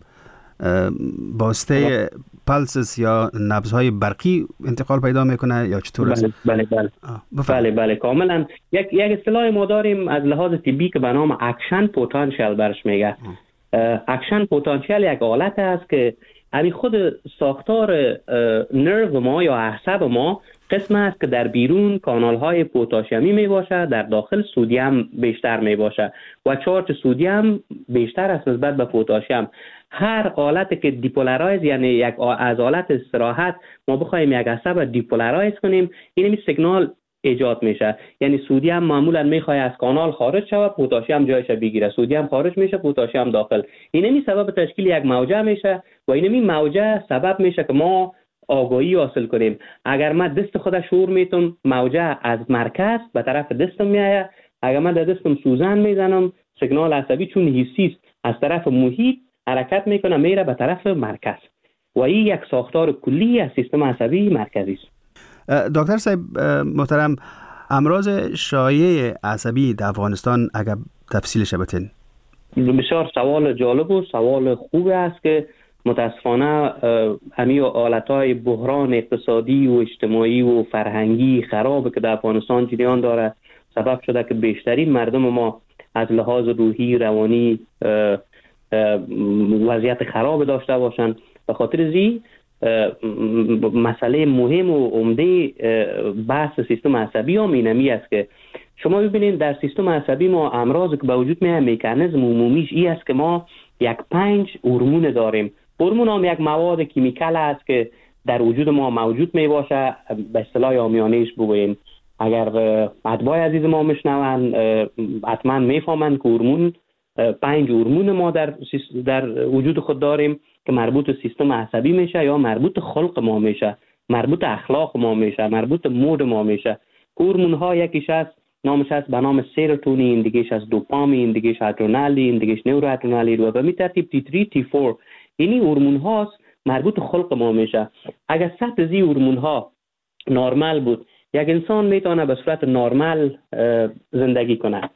باسته پلسس یا نبضهای برقی انتقال پیدا میکنه یا چطور است؟ بله بله بله بله بله کاملا. یک یک اصطلاح ما داریم از لحاظ طبی که به نام اکشن پتانسیل برش میگه. اکشن پتانسیل یک حالت است که همین خود ساختار نرو ما یا اعصاب ما قسم است که در بیرون کانال های پتاسیمی می باشه، در داخل سدیم بیشتر می باشه و چارج سدیم بیشتر است نسبت به پتاسیم. هر حالت که دیپولارایز یعنی یک از حالت استراحت ما بخوایم یک عصب دیپولارایز کنیم، این می سیگنال ایجاد میشه. یعنی سدیم معمولا میخواد از کانال خارج شود، پتاسیم جایش بگیره، سدیم خارج میشه، پتاسیم داخل. این می سبب تشکیل یک موجه میشه و این می موجه سبب میشه که ما آگاهی حاصل کنیم. اگر من دست خود شور میتونم، موجه از مرکز به طرف دستم میایه. اگر من در دستم سوزن میزنم، سیگنال عصبی چون حسی است از طرف محیط حرکت میکنه میره به طرف مرکز و این یک ساختار کلی از سیستم عصبی مرکزی است. دکتر صاحب محترم، امراض شایع عصبی در افغانستان اگر تفصیلش بتین؟ بسیار سوال جالب و سوال خوب است که متاسفانه همین حالتهای بحران اقتصادی و اجتماعی و فرهنگی خراب که در افغانستان جریان داره سبب شده که بیشترین مردم ما از لحاظ روحی روانی وضعیت خراب داشته باشند. به خاطر زی مسئله مهم و عمده بحث سیستم عصبی هم اینمی است که شما ببینید در سیستم عصبی ما امراض که به وجود میاد مکانیزم عمومیش این است که ما یک پنج هورمون داریم. هورمون هم یک مواد کیمیکال است که در وجود ما موجود می باشه. به اصطلاح عامیانه‌اش بگوییم، اگر اتباع عزیز ما میشنون حتما میفهمند که هورمون پنج هورمون ما در در وجود خود داریم که مربوط به سیستم عصبی میشه یا مربوط خلق ما میشه، مربوط اخلاق ما میشه، مربوط مود ما میشه. هورمون ها یکیش است نامش است به نام سیروتونین، دیگهش از دوپامین، دیگهش ادرنالین، دیگهش نوروادرنالین و به می ترتیب تی سه تی چهار. اینی هورمون هاست مربوط خلق ما میشه. اگر سطح زی هورمون ها نرمال بود یک انسان میتونه به صورت نرمال زندگی کنه.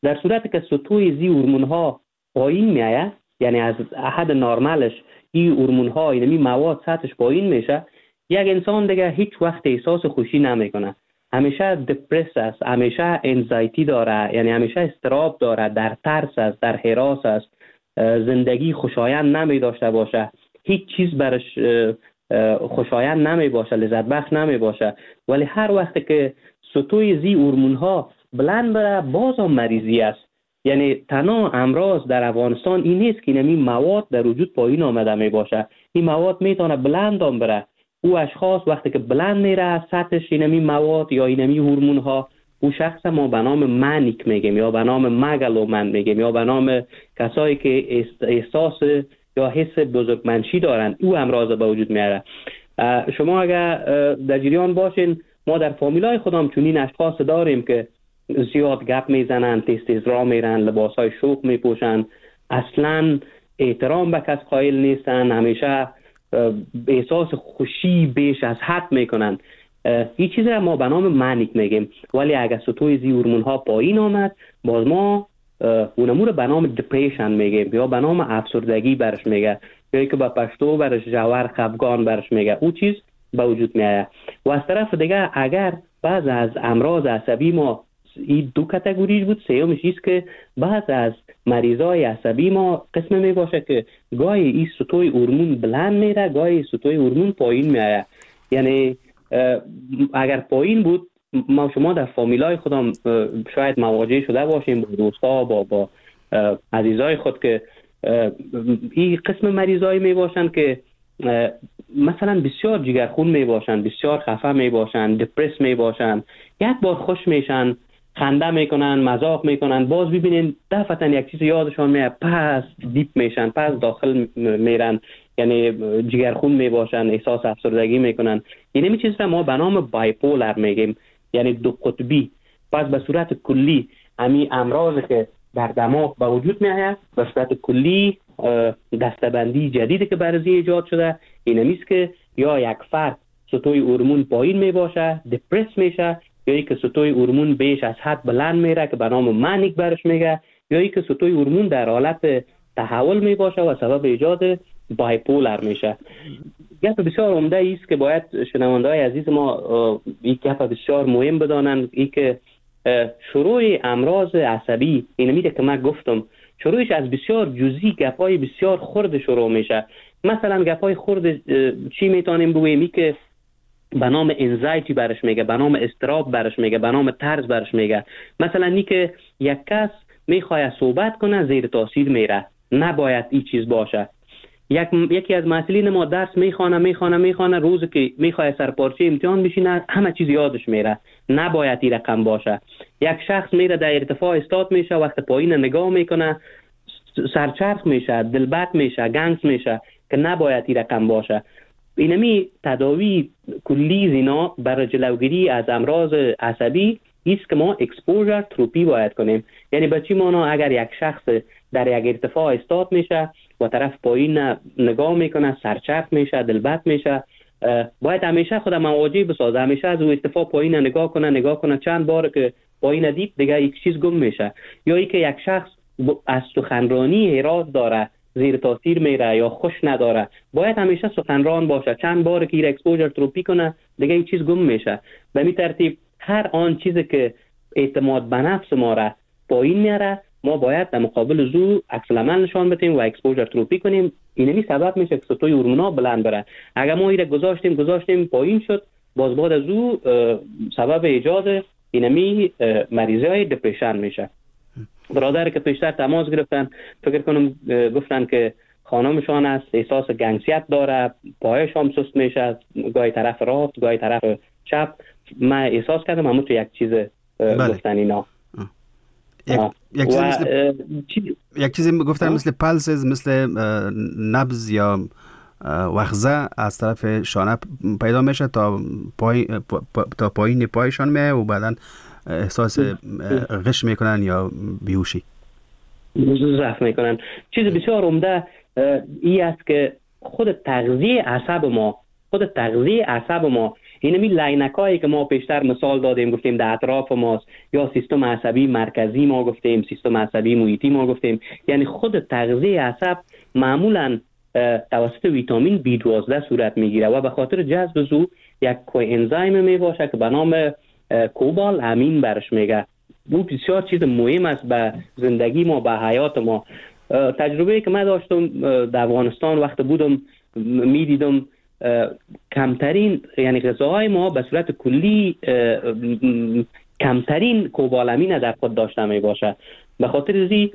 در صورتی که سطوح زی هورمون ها پایین میایه، یعنی از حد نرمالش این هورمون ها اینمی مواد سطحش پایین میشه، یک انسان دیگه هیچ وقت احساس خوشی نمیکنه، همیشه دپرس است، همیشه انزایتی داره، یعنی همیشه استراب داره، در ترس است، در هراس است، زندگی خوشایند نمی داشته باشه، هیچ چیز برش خوشایند نمی باشه، لذت بخش نمی باشه. ولی هر وقت که سطوح زی هورمون ها بلند بره باز هم مریضی است. یعنی تنها امراض در افغانستان این نیست که اینمی مواد در وجود پایین آمده می باشه، این مواد میتونه بلند هم بره. او اشخاص وقتی که بلند میره سطحش اینمی مواد یا اینمی هورمون ها، او شخص ما به نام منیک میگیم یا به نام مگلومن میگیم یا به نام کسایی که احساس یا حس بزرگمنشی دارن، او امراض به وجود میاره. شما اگر در جریان باشین ما در فامیلای خودم چنین اشخاص داریم که زیاد گپ میزنن، تیز تیز راه میرن، لباسای شوق میپوشن، اصلا احترام به کس قائل نیستن، همیشه احساس خوشی بیش از حد میکنن. این چیز را ما به نام منیک میگیم. ولی اگر سطوح زی هورمون ها پایین آمد باز ما اونمو رو به نام دپریشن میگیم یا به نام افسردگی برش میگه یا که با پشتو برش جوار خفگان برش میگه، او چیز به وجود میاد. و از طرف دیگه اگر بعض از امراض عصبی ما این دو کاتگوریش بود، سومش است که بعض از مریضای عصبی ما قسم می باشه که گاهی این سطوح هورمون بلند میره، گاهی سطوح هورمون پایین میاد. یعنی اگر پایین بود ما شما در فامیلای خودم شاید مواجه شده باشیم با دوستا با با عزیزای خود که این قسم مریضایی می باشن که مثلا بسیار جگرخون می باشن، بسیار خفه می باشن، دپرس می باشن، یک بار خوش میشن، خنده میکنن، مزاح میکنن، باز ببینین دفعتا یک چیز یادشان میاد، پس دیپ میشن، پس داخل میرن، یعنی جگرخون می باشن، احساس افسردگی میکنن. این می چیز را ما به نام بایپولر میگیم، یعنی دو قطبی. پس به صورت کلی همین امراض که در دماغ به وجود میاد به صورت کلی دستبندی جدیدی که برای ایجاد شده این میست که یا یک فرد سطوح هورمون پایین می باشه، دپرس میشه، یا ای که سطوح هورمون بیش از حد بلند میره که به نام منیک برش میگه، یا ای که سطوح هورمون در حالت تحول می باشه و سبب ایجاد بایپولر میشه. گپ بسیار عمده است که باید شنونده‌های عزیز ما این گپ بسیار مهم بدانند، ای که شروع امراض عصبی این میده که من گفتم شروعش از بسیار جزئی گپای بسیار خرد شروع میشه. مثلا گپای خرد چی میتونیم بگوییم؟ ای که به نام انزایتی برش میگه، به نام استراب برش میگه، به نام ترس برش میگه. مثلا ای که یک کس میخواد صحبت کنه زیر تاثیر میره، نباید این چیز باشه. یک یکی از مسئولین ما درس میخوانه میخوانه میخوانه روزی که میخواد سرپارچه امتحان بشینه همه چیز یادش میره، نباید این رقم باشه. یک شخص میره در ارتفاع استاد میشه، وقت پایین نگاه میکنه سرچرخ میشه، دلبد میشه، گنگس میشه که نباید این رقم باشه. اینمی تداوی کلی زینا برای جلوگیری از امراض عصبی است که ما اکسپوژر تراپی باید کنیم. یعنی به چی معنی؟ اگر یک شخص در یک ارتفاع استاد میشه و طرف پایین نگاه میکنه سرچرخ میشه، دلبد میشه، باید همیشه خود مواجه بسازه، همیشه از او ارتفاع پایین نگاه کنه نگاه کنه چند بار که پایین دید دیگه یک چیز گم میشه. یا ای که یک شخص از سخنرانی هراس داره، زیر تاثیر میره یا خوش نداره، باید همیشه سخنران باشه، چند بار که این اکسپوژر تراپی کنه دیگه این چیز گم میشه. به این ترتیب هر آن چیزی که اعتماد به نفس ما را پایین میاره ما باید در مقابل زو عکس العمل نشان بدیم و اکسپوژر تراپی کنیم. اینمی سبب میشه که سطوح هورمونا بلند بره. اگر ما این گذاشتیم گذاشتیم پایین شد، باز بعد از او سبب ایجاد اینمی مریضای دپرشن میشه. برادر که پیشتر تماس گرفتن فکر کنم گفتن که خانمشان است احساس گنگسیت داره، پایش هم سست میشه، گاهی طرف راست گاهی طرف چپ. من احساس کردم همون تو یک چیز گفتن اینا. یک یک چیز مثل یک چیزی گفتن مثل پلسز، مثل نبض یا وخزه از طرف شانه پیدا میشه تا پای تا پایین پایشان میه و بعدن احساس غش میکنن یا بیهوشی ضعف میکنن. چیز بسیار عمده ای است که خود تغذیه اعصاب ما خود تغذیه اعصاب ما اینمی لینکایی که ما پیشتر مثال دادیم گفتیم در اطراف ماست، یا سیستم عصبی مرکزی ما گفتیم، سیستم عصبی محیطی ما گفتیم، یعنی خود تغذیه عصب معمولا توسط ویتامین بی دوازده صورت میگیره و به خاطر جذب زو یک کوئنزیم می باشه که به نام کوبال امین برش میگه. او بسیار چیز مهم است به زندگی ما، به حیات ما. تجربه که من داشتم در افغانستان وقت بودم میدیدم کمترین یعنی غذاهای ما به صورت کلی کمترین کوبالامین در خود داشته می باشه. به خاطر ازی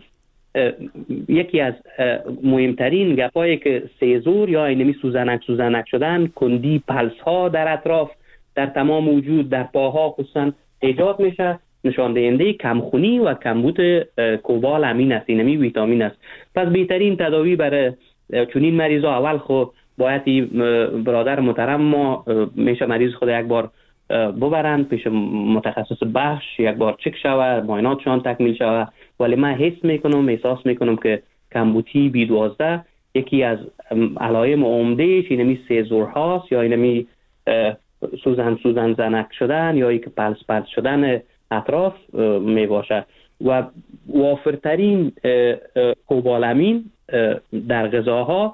یکی از مهمترین گپایی که سیزور یا اینمی سوزنک سوزنک شدن، کندی پلس ها در اطراف در تمام وجود در پاها خصوصا ایجاد میشه، نشان دهنده کمخونی و کمبود کوبال امین است، اینمی ویتامین است. پس بهترین تداوی برای چنین مریضا اول خو باید برادر محترم ما میشه مریض خود یک بار ببرند پیش متخصص بخش، یک بار چک شود، معایناتشان تکمیل شود. ولی من حس میکنم احساس میکنم که کمبودی بی دوازده یکی از علائم عمدهش اینمی سیزور هاست، یا اینمی سوزن سوزن زنک شدن، یا ای که پلس پلس شدن اطراف می باشه. و وافرترین کوبالامین در غذاها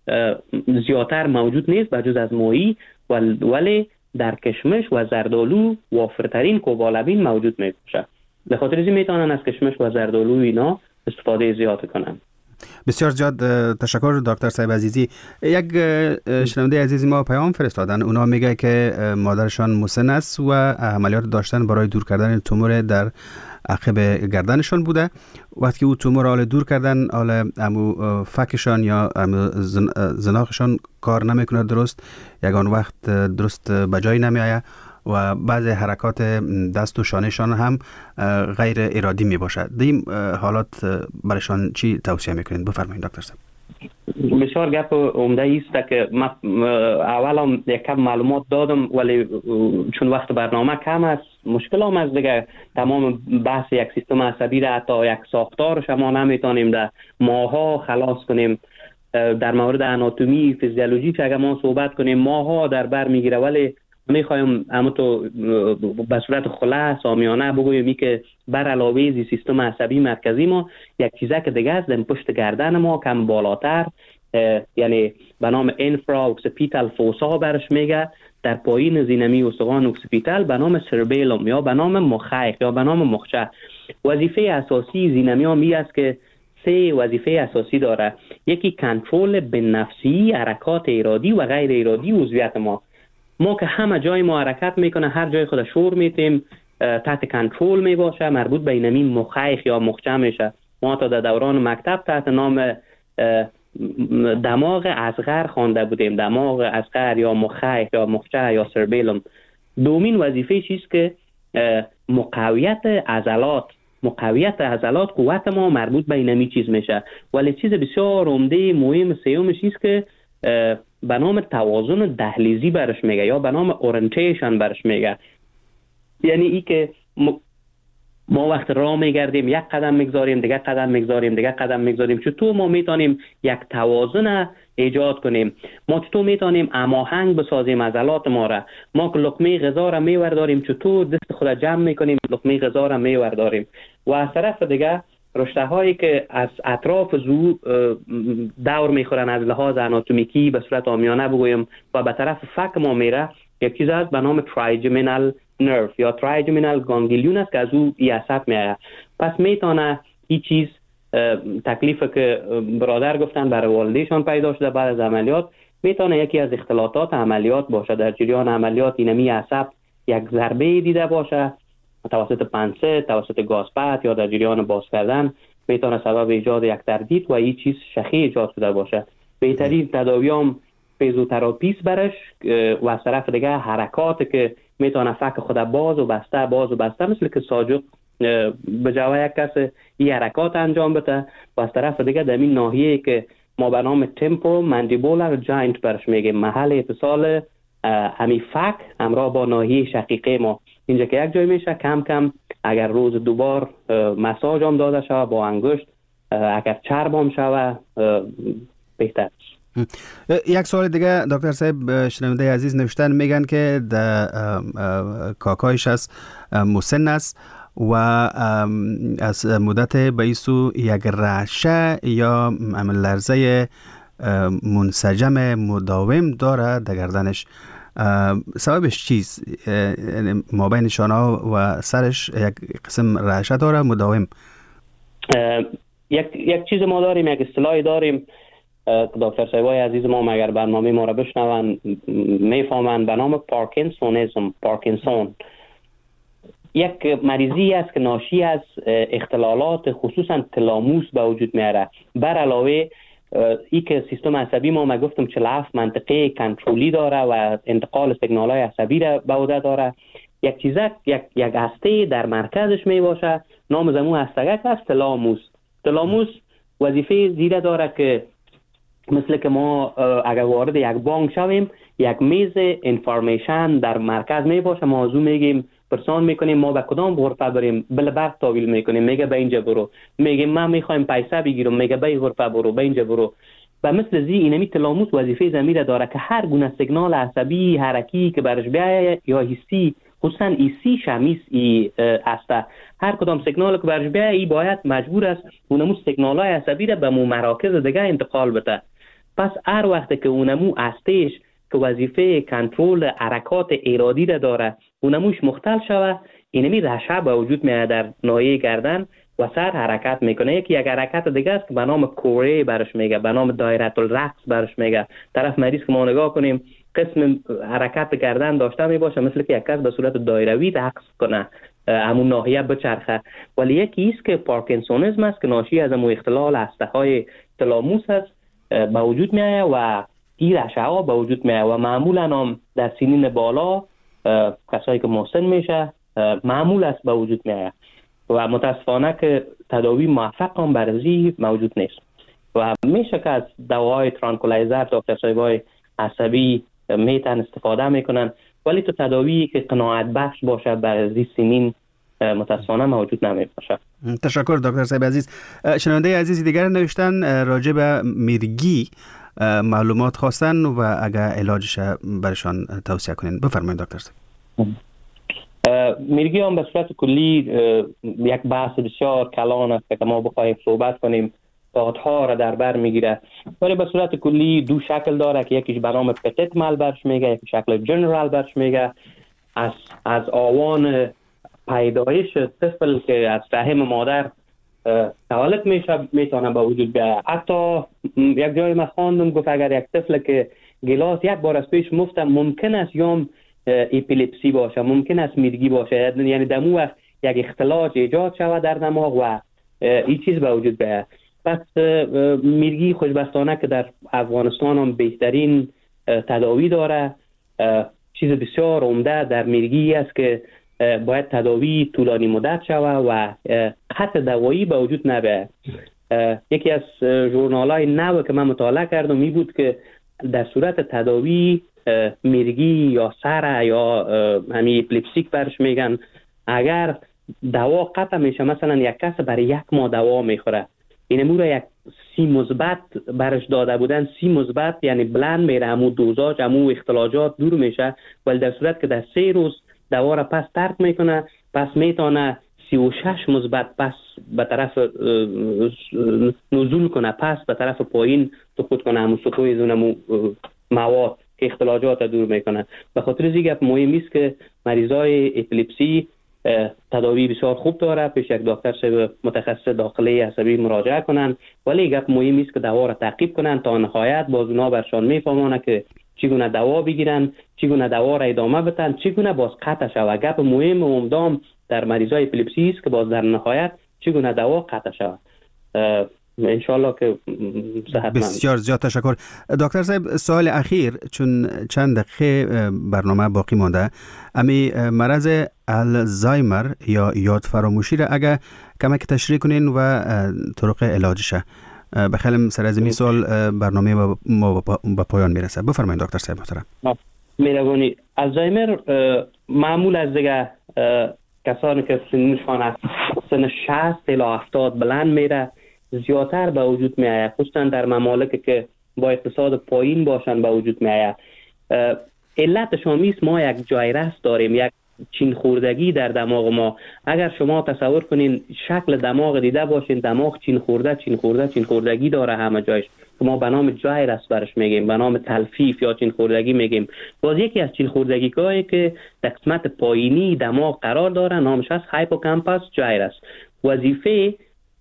زیادتر موجود نیست بجز از ماهی، ولی در کشمش و زردآلو وافرترین کوبالامین موجود می باشه. به خاطر اینکه میتونن از کشمش و زردآلو اینا استفاده زیاد کنن. بسیار زیاد تشکر دکتر صاحب عزیزی. یک شنونده عزیزی ما پیام فرستادن، اونا میگه که مادرشان مسن است و عملیات داشتن برای دور کردن تومور در عقب گردنشان بوده. وقتی او تومور حال دور کردن، حال امو فکشان یا امو زناخشان کار نمیکنه درست، یگان وقت درست بجای نمیآید و بعض حرکات دست و شانهشان هم غیر ارادی می باشد. در این حالات برایشان چی توصیه میکنید؟ بفرمایید دکتر صاحب. بسیار گپ عمده است که من اولا یک کم معلومات دادم، ولی چون وقت برنامه کم است مشکل هم است دیگه. تمام بحث یک سیستم عصبی را حتی یک ساختارش ما نمیتونیم در ماها خلاص کنیم. در مورد اناتومی فیزیولوژی که اگر ما صحبت کنیم ماها در بر میگیره، ولی میخوایم اما تو به صورت خلاص آمیانه بگویم ای که بر علاوه از سیستم عصبی مرکزی ما یک چیزه که دیگه است در پشت گردن ما کم بالاتر، یعنی به نام انفرا اوکسیپیتال فوسا برش میگه، در پایین زینمی استخوان اوکسیپیتال به نام سربیلوم یا به نام مخیخ یا به نام مخچه. وظیفه اساسی زینمی ها می است که سه وظیفه اساسی داره. یکی کنترل بنفسی، حرکات ارادی و غیر ارادی عضویت ما. ما که همه جای ما حرکت میکنه، هر جای خود شور میتیم، تحت کنترل می باشه، مربوط به اینمی مخیخ یا مخچه میشه. ما تا در دوران مکتب تحت نام دماغ اصغر خوانده بودیم، دماغ اصغر یا مخیخ یا مخچه یا سربیلوم. دومین وظیفه چیست که مقویت عضلات، مقویت عضلات قوت ما مربوط به اینمی چیز میشه. ولی چیز بسیار عمده مهم سیومش چیست که به نام توازن دهلیزی برش میگه یا به نام اورینتیشن برش میگه. یعنی ای که ما وقت راه میگردیم یک قدم میگذاریم، دیگه قدم میگذاریم، دیگه قدم میگذاریم، چطور ما میتونیم یک توازن ایجاد کنیم؟ ما چطور میتونیم هماهنگ بسازیم عضلات ما را؟ ما که لقمه غذا را میورداریم چطور دست خود جمع میکنیم لقمه غذا را میورداریم؟ و از طرف دیگه رشته هایی که از اطراف زو دور میخورن از لحاظ آناتومیکی به صورت عامیانه بگویم و به طرف فک ما میره، یک چیز هست به نام ترایجمینال نرو یا ترایجمینال گانگلیون است که از او ای عصب میآید. پس میتونه این چیز تکلیف که برادر گفتن برای والدیشان پیدا شده بعد از عملیات، میتونه یکی از اختلالات عملیات باشه. در جریان عملیات اینمی عصب یک ضربه دیده باشه توسط پنسه، توسط گازپد یا در جریان باز کردن، میتونه سبب ایجاد یک تردید و این چیز شخی ایجاد شده باشه. بهترین تداوی هم فیزیوتراپیست برش و از طرف دیگه حرکات که میتونه فک خود باز و بسته باز و بسته مثل که ساجق به جای یک کس این حرکات انجام بده و از طرف دیگه در این ناحیه که ما به نام تمپورال ماندیبولار جاینت برش میگیم، محل اتصال همی فک همراه با ناحیه شقیقه ما، اینجا که یک جای میشه کم کم اگر روز دوبار مساج هم داده شود با انگشت، اگر چرب هم شود بهتر. یک سوال دیگه دکتر صاحب، شنونده عزیز نوشتن میگن که کاکایش از مسن است و از مدت به ایسو یک رعشه یا لرزه منسجم مداوم داره در گردنش. سببش چیست؟ ما بین شانه و سرش یک قسم رعشه داره مداوم. یک یک چیز ما داریم، یک اصطلاحی داریم دکتر صاحبای عزیز ما مگر برنامه ما را بشنون میفهمند، به نام پارکینسونیسم. پارکینسون یک مریضی است که ناشی از اختلالات خصوصا تلاموس به وجود میاره. بر علاوه ای که سیستم عصبی ما ما گفتم چهل و هفت منطقه کنترلی داره و انتقال سیگنال های عصبی را به عهده داره. یک چیزک یک یک هسته در مرکزش می باشه، نام زمو هستگک است تلاموس. تلاموس وظیفه زیره داره که مثل که ما اگر وارد یک بانک شویم یک میز انفارمیشن در مرکز می باشه، ما از اون میگیم پرسان میکنیم ما به کدام غرفه بریم، بل برق تحویل میکنیم، میگه به اینجا برو، میگیم ما میخوایم پیسه بگیرم، میگه به این غرفه برو، به اینجا برو. و مثل زی اینمی تلاموس وظیفه زمیر داره که هر گونه سیگنال عصبی حرکی که برش بیایه یا حسی، خصوصا ایسی شمیس ای است، هر کدام سیگنال که برش بیایه ای باید مجبور است اونمو سیگنال های عصبی را به مو مراکز دیگه انتقال بده. پس هر وقت که اونمو استش که وظیفه کنترل حرکات ارادی را داره اونموش مختل شوه، اینمی رعشه به وجود میاد در ناحیه گردن و سر حرکت میکنه. یکی یک حرکت دیگه است که به نام کوره برش میگه، به نام دایره الرقص برش میگه. طرف مریض که ما نگاه کنیم قسم حرکت گردن داشته میباشه مثل که یک کس به صورت دایروی رقص کنه، همون ناحیه بچرخه. ولی یکی است که پارکینسونیسم است که ناشی از همون اختلال هسته های تلاموس است به وجود میاد و این رعشه ها به وجود میاد و معمولا هم در سنین بالا کسایی که مسن میشه معمول است به وجود میاد و متاسفانه که تداوی موفق هم برزی موجود نیست و میشه که از دواهای ترانکولایزر دکتر صاحبای عصبی میتن استفاده میکنن، ولی تو تداوی که قناعت بخش باشه برزی سنین متاسفانه موجود نمی باشه. تشکر دکتر صاحب عزیز. شنونده عزیزی دیگر نوشتن راجع به میرگی معلومات خواستن و اگر علاجش برشان توصیه کنین. بفرمایید دکتر صاحب. میرگی هم به صورت کلی یک بحث بسیار کلان است که ما بخوایم صحبت کنیم، ساعتها را در بر میگیره، ولی به صورت کلی دو شکل داره که یکیش به نام پتیت مال برش میگه، یک شکل جنرال برش میگه. از از آوان پیدایش طفل که از رحم مادر تولد میشه میتونه به وجود بیاید. حتی یک جای ما خواندم گفت اگر یک طفل که گلاس یک بار از پیش مفته ممکن است یا اپیلپسی باشه، ممکن است میرگی باشه، یعنی دمو وقت یک اختلاج ایجاد شود در دماغ و این چیز به وجود بیاید. پس میرگی خوشبختانه که در افغانستان هم بهترین تداوی داره. چیز بسیار عمده در میرگی است که باید تداوی طولانی مدت شود و حتی دوایی به وجود نبیاید. یکی از ژورنال‌های نو که من مطالعه کردم می بود که در صورت تداوی میرگی یا سر یا همین اپیلپسیک برش میگن، اگر دوا قطع میشه، مثلا یک کس برای یک ماه دوا میخوره، این امور یک سی مثبت برش داده بودن، سی مثبت یعنی بلند میره، همون دوزاج همون اختلاجات دور میشه، ولی در صورت که در سه روز دوا را پس ترک میکنه، پس میتونه سی و شش مثبت پس به طرف نزول کنه، پس به طرف پایین سقوط کنه، همون سطوح زون مواد که اختلاجات دور میکنه. به خاطر از این گپ مهم است که مریضای اپیلپسی تداوی بسیار خوب داره، پیش یک دکتر صاحب متخصص داخلی عصبی مراجعه کنن، ولی گپ مهم است که دوا را تعقیب کنن تا نهایت باز اونا برشان میفهمونه که چگونه دوا بگیرن، چگونه دوا را ادامه بدن، چگونه باز قطع شود. گپ مهم و عمدام در مریضای اپیلپسی است که باز در نهایت چگونه دوا قطع شود. انشالله که صحت بسیار زیاد تشکر دکتر صاحب. سوال اخیر چون چند دقیقه برنامه باقی مانده، امی مرض الزایمر یا یاد فراموشی را اگر کمک تشریح کنین و طرق علاجشه. بخیرم سر از این سوال برنامه ما به پایان میرسه. بفرمایید دکتر صاحب محترم. میروانی الزایمر معمول از دیگه کسانی که سنشان از سن شصت تا هفتاد بلند میره زیادتر به وجود می آید، خصوصا در ممالک که با اقتصاد پایین باشن به وجود می آید. علت شامیست ما یک جای رست داریم، یک چین خوردگی در دماغ ما. اگر شما تصور کنین شکل دماغ دیده باشین، دماغ چین خورده چین خورده چین خوردگی داره همه جایش، ما به نام جایرس برش میگیم، به نام تلفیف یا چین خوردگی میگیم. باز یکی از چین خوردگی هایی که در قسمت پایینی دماغ قرار داره نامش هست هایپوکامپس جایرس. وظیفه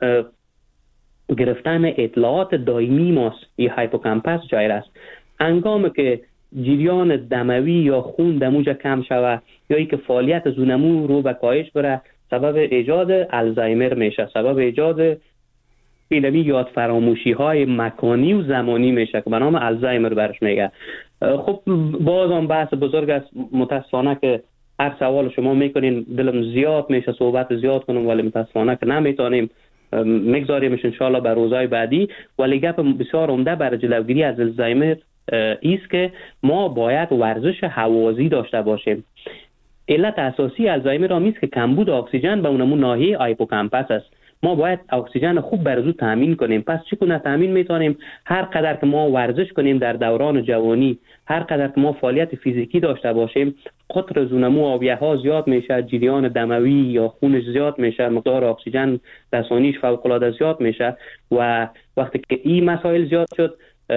گرفتن اطلاعات دائمی ماست این هایپوکامپس جایرس. هنگامی که جریان دموی یا خون دموجه کم شوه یا ای که فعالیت زونمو رو به کاهش بره، سبب ایجاد الزایمر میشه، سبب ایجاد اینمی یاد فراموشی های مکانی و زمانی میشه که به نام الزایمر برش میگه. خب باز هم بحث بزرگ است، متاسفانه که هر سوال شما میکنین دلم زیاد میشه صحبت زیاد کنم، ولی متاسفانه که نمیتونیم، میگذاریمش انشالله به روزهای بعدی. ولی گپ بسیار عمده برای جلوگیری از الزایمر ایست که ما باید ورزش هوازی داشته باشیم. علت اساسی الزایمر هم است که کمبود اکسیژن به اونمون ناحیه هایپوکامپس است. ما باید اکسیژن خوب برزو تامین کنیم. پس چگونه تامین میتونیم؟ هر قدر که ما ورزش کنیم در دوران جوانی، هر قدر که ما فعالیت فیزیکی داشته باشیم، قطر زونمو آبیه ها زیاد میشه، جریان دموی یا خونش زیاد میشه، مقدار اکسیژن رسانیش فوق العاده زیاد میشه و وقتی که این مسائل زیاد شد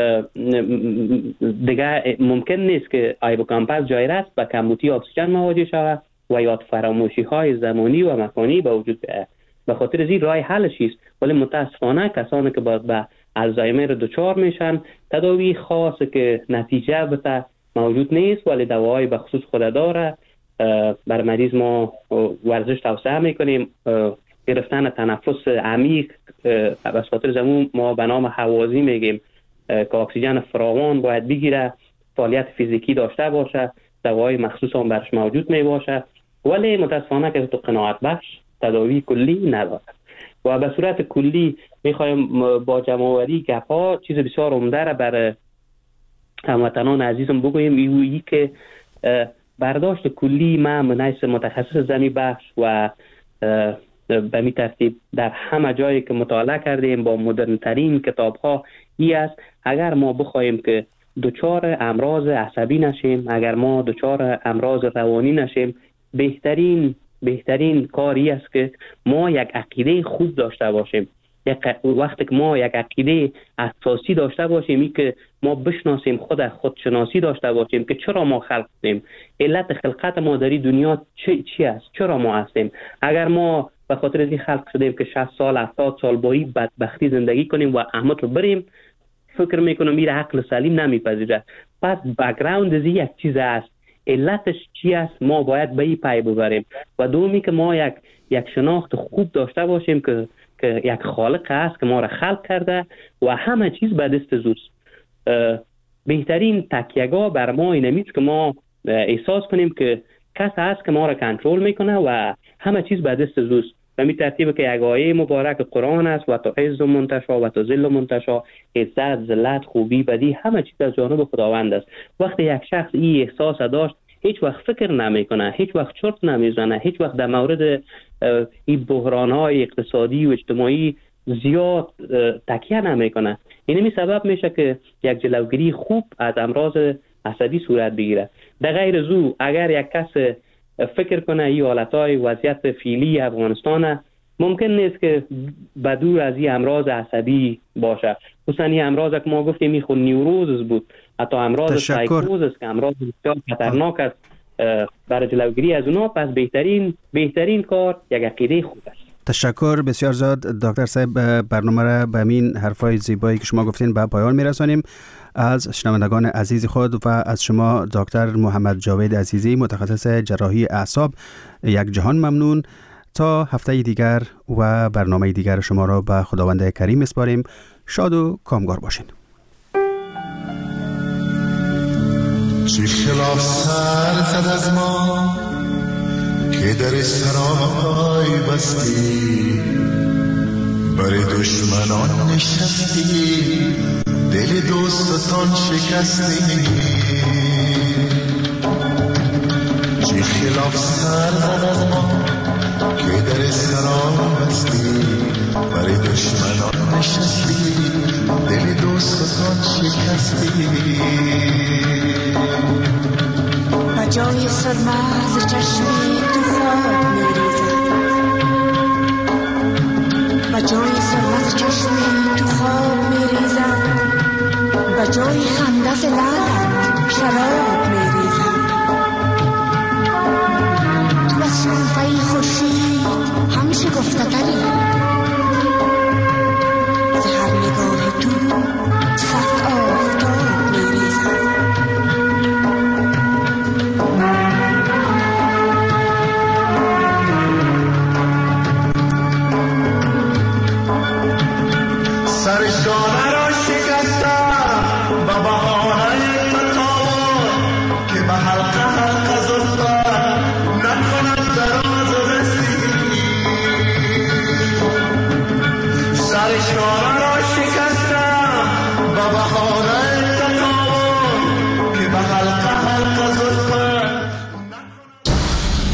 دیگه ممکن نیست که هایپوکامپس جایرس به کمبودی اکسیژن مواجه شود و یاد فراموشی های زمانی و مکانی به وجود بیاید. به خاطر این راه حلش است. ولی متاسفانه کسانی که به الزایمر دچار میشن تداوی خاص که نتیجه بده موجود نیست، ولی دواهای به خصوص خود داره. بر مریض ما ورزش توصیه میکنیم، گرفتن تنفس عمیق به خاطر زمون ما به نام هوازی میگیم که اکسیژن فراوان باید بگیره، فعالیت فیزیکی داشته باشه، دواهای مخصوص هم برش موجود می باشه. ولی متاسفانه که تو قناعت بخش تداوی کلی نداره و به صورت کلی میخوایم با جمع‌آوری گپ‌ها چیز بسیار عمده را برای هموطنان عزیزم بگویم. ایویی که برداشت کلی من منیس متخصص زمین بخش و به می ترتیب در همه جایی که مطالعه کردیم با مدرن ترین کتاب ها ای است اگر ما بخوایم که دچار امراض عصبی نشیم، اگر ما دچار امراض روانی نشیم، بهترین بهترین کاری است که ما یک عقیده خوب داشته باشیم. یک وقتی که ما یک عقیده اساسی داشته باشیم، این که ما بشناسیم خود خودشناسی داشته باشیم که چرا ما خلق شدیم، علت خلقت ما در این دنیا چی چی است، چرا ما هستیم. اگر ما به خاطر این خلق شدیم که شصت سال هفتاد سال با این بدبختی زندگی کنیم و احمد رو بریم، فکر میکنم میره عقل سلیم نمیپذیره. پس بک‌گراند از یک چیز است، علتش چی است، ما باید به این پی ببریم. و دومی که ما یک یک شناخت خوب داشته باشیم که که یک خالق است که ما را خلق کرده و همه چیز به دست زوست. بهترین تکیه‌گاه بر ما این است که ما احساس کنیم که کس هست که ما را کنترل میکنه و همه چیز به دست زوست. به می ترتیب که یک آیه مبارک قرآن است و تا عز منتشا و تا ذل منتشا، عزت، ذلت، خوبی، بدی همه چیز از جانب خداوند است. وقتی یک شخص این احساس داشت، هیچ وقت فکر نمیکنه، هیچ وقت چرت نمیزنه، هیچ وقت در مورد این بحران‌های اقتصادی و اجتماعی زیاد تکیه نمیکنه. این می سبب میشه که یک جلوگیری خوب از امراض عصبی صورت بگیره. در غیر زو اگر یک کس فکر کنه این حالتهای وضعیت فعلی افغانستان ممکن نیست که بدور از این امراض عصبی باشه. خصوصا این امراض که ما گفتیم این خود نیوروز بود، حتی امراض سایکوز است که امراض بسیار خطرناک است برای جلوگیری از اونا. پس بهترین بهترین کار یک عقیده خوب است. تشکر بسیار زیاد دکتر صاحب. برنامه را به این حرفای زیبایی که شما گفتین به پایان میرسانیم. از شنوندگان عزیز خود و از شما دکتر محمد جاوید عزیزی متخصص جراحی اعصاب یک جهان ممنون. تا هفته دیگر و برنامه دیگر شما را به خداوند کریم میسپاریم. شاد و کامگار باشین. چه خلاف سر زد از ما که در سرای بستی، برای دشمنان نشستی، دل دوستان شکستی. چه خلاف سر زد از ما که در سرای بستی، برای دشمنان نشستی دل دوستان شکستی و جای سرما ز چشمی تو خواب میریزد و جای سرما ز چشمی تو خواب میریزد و جای خنده ز لبت شراب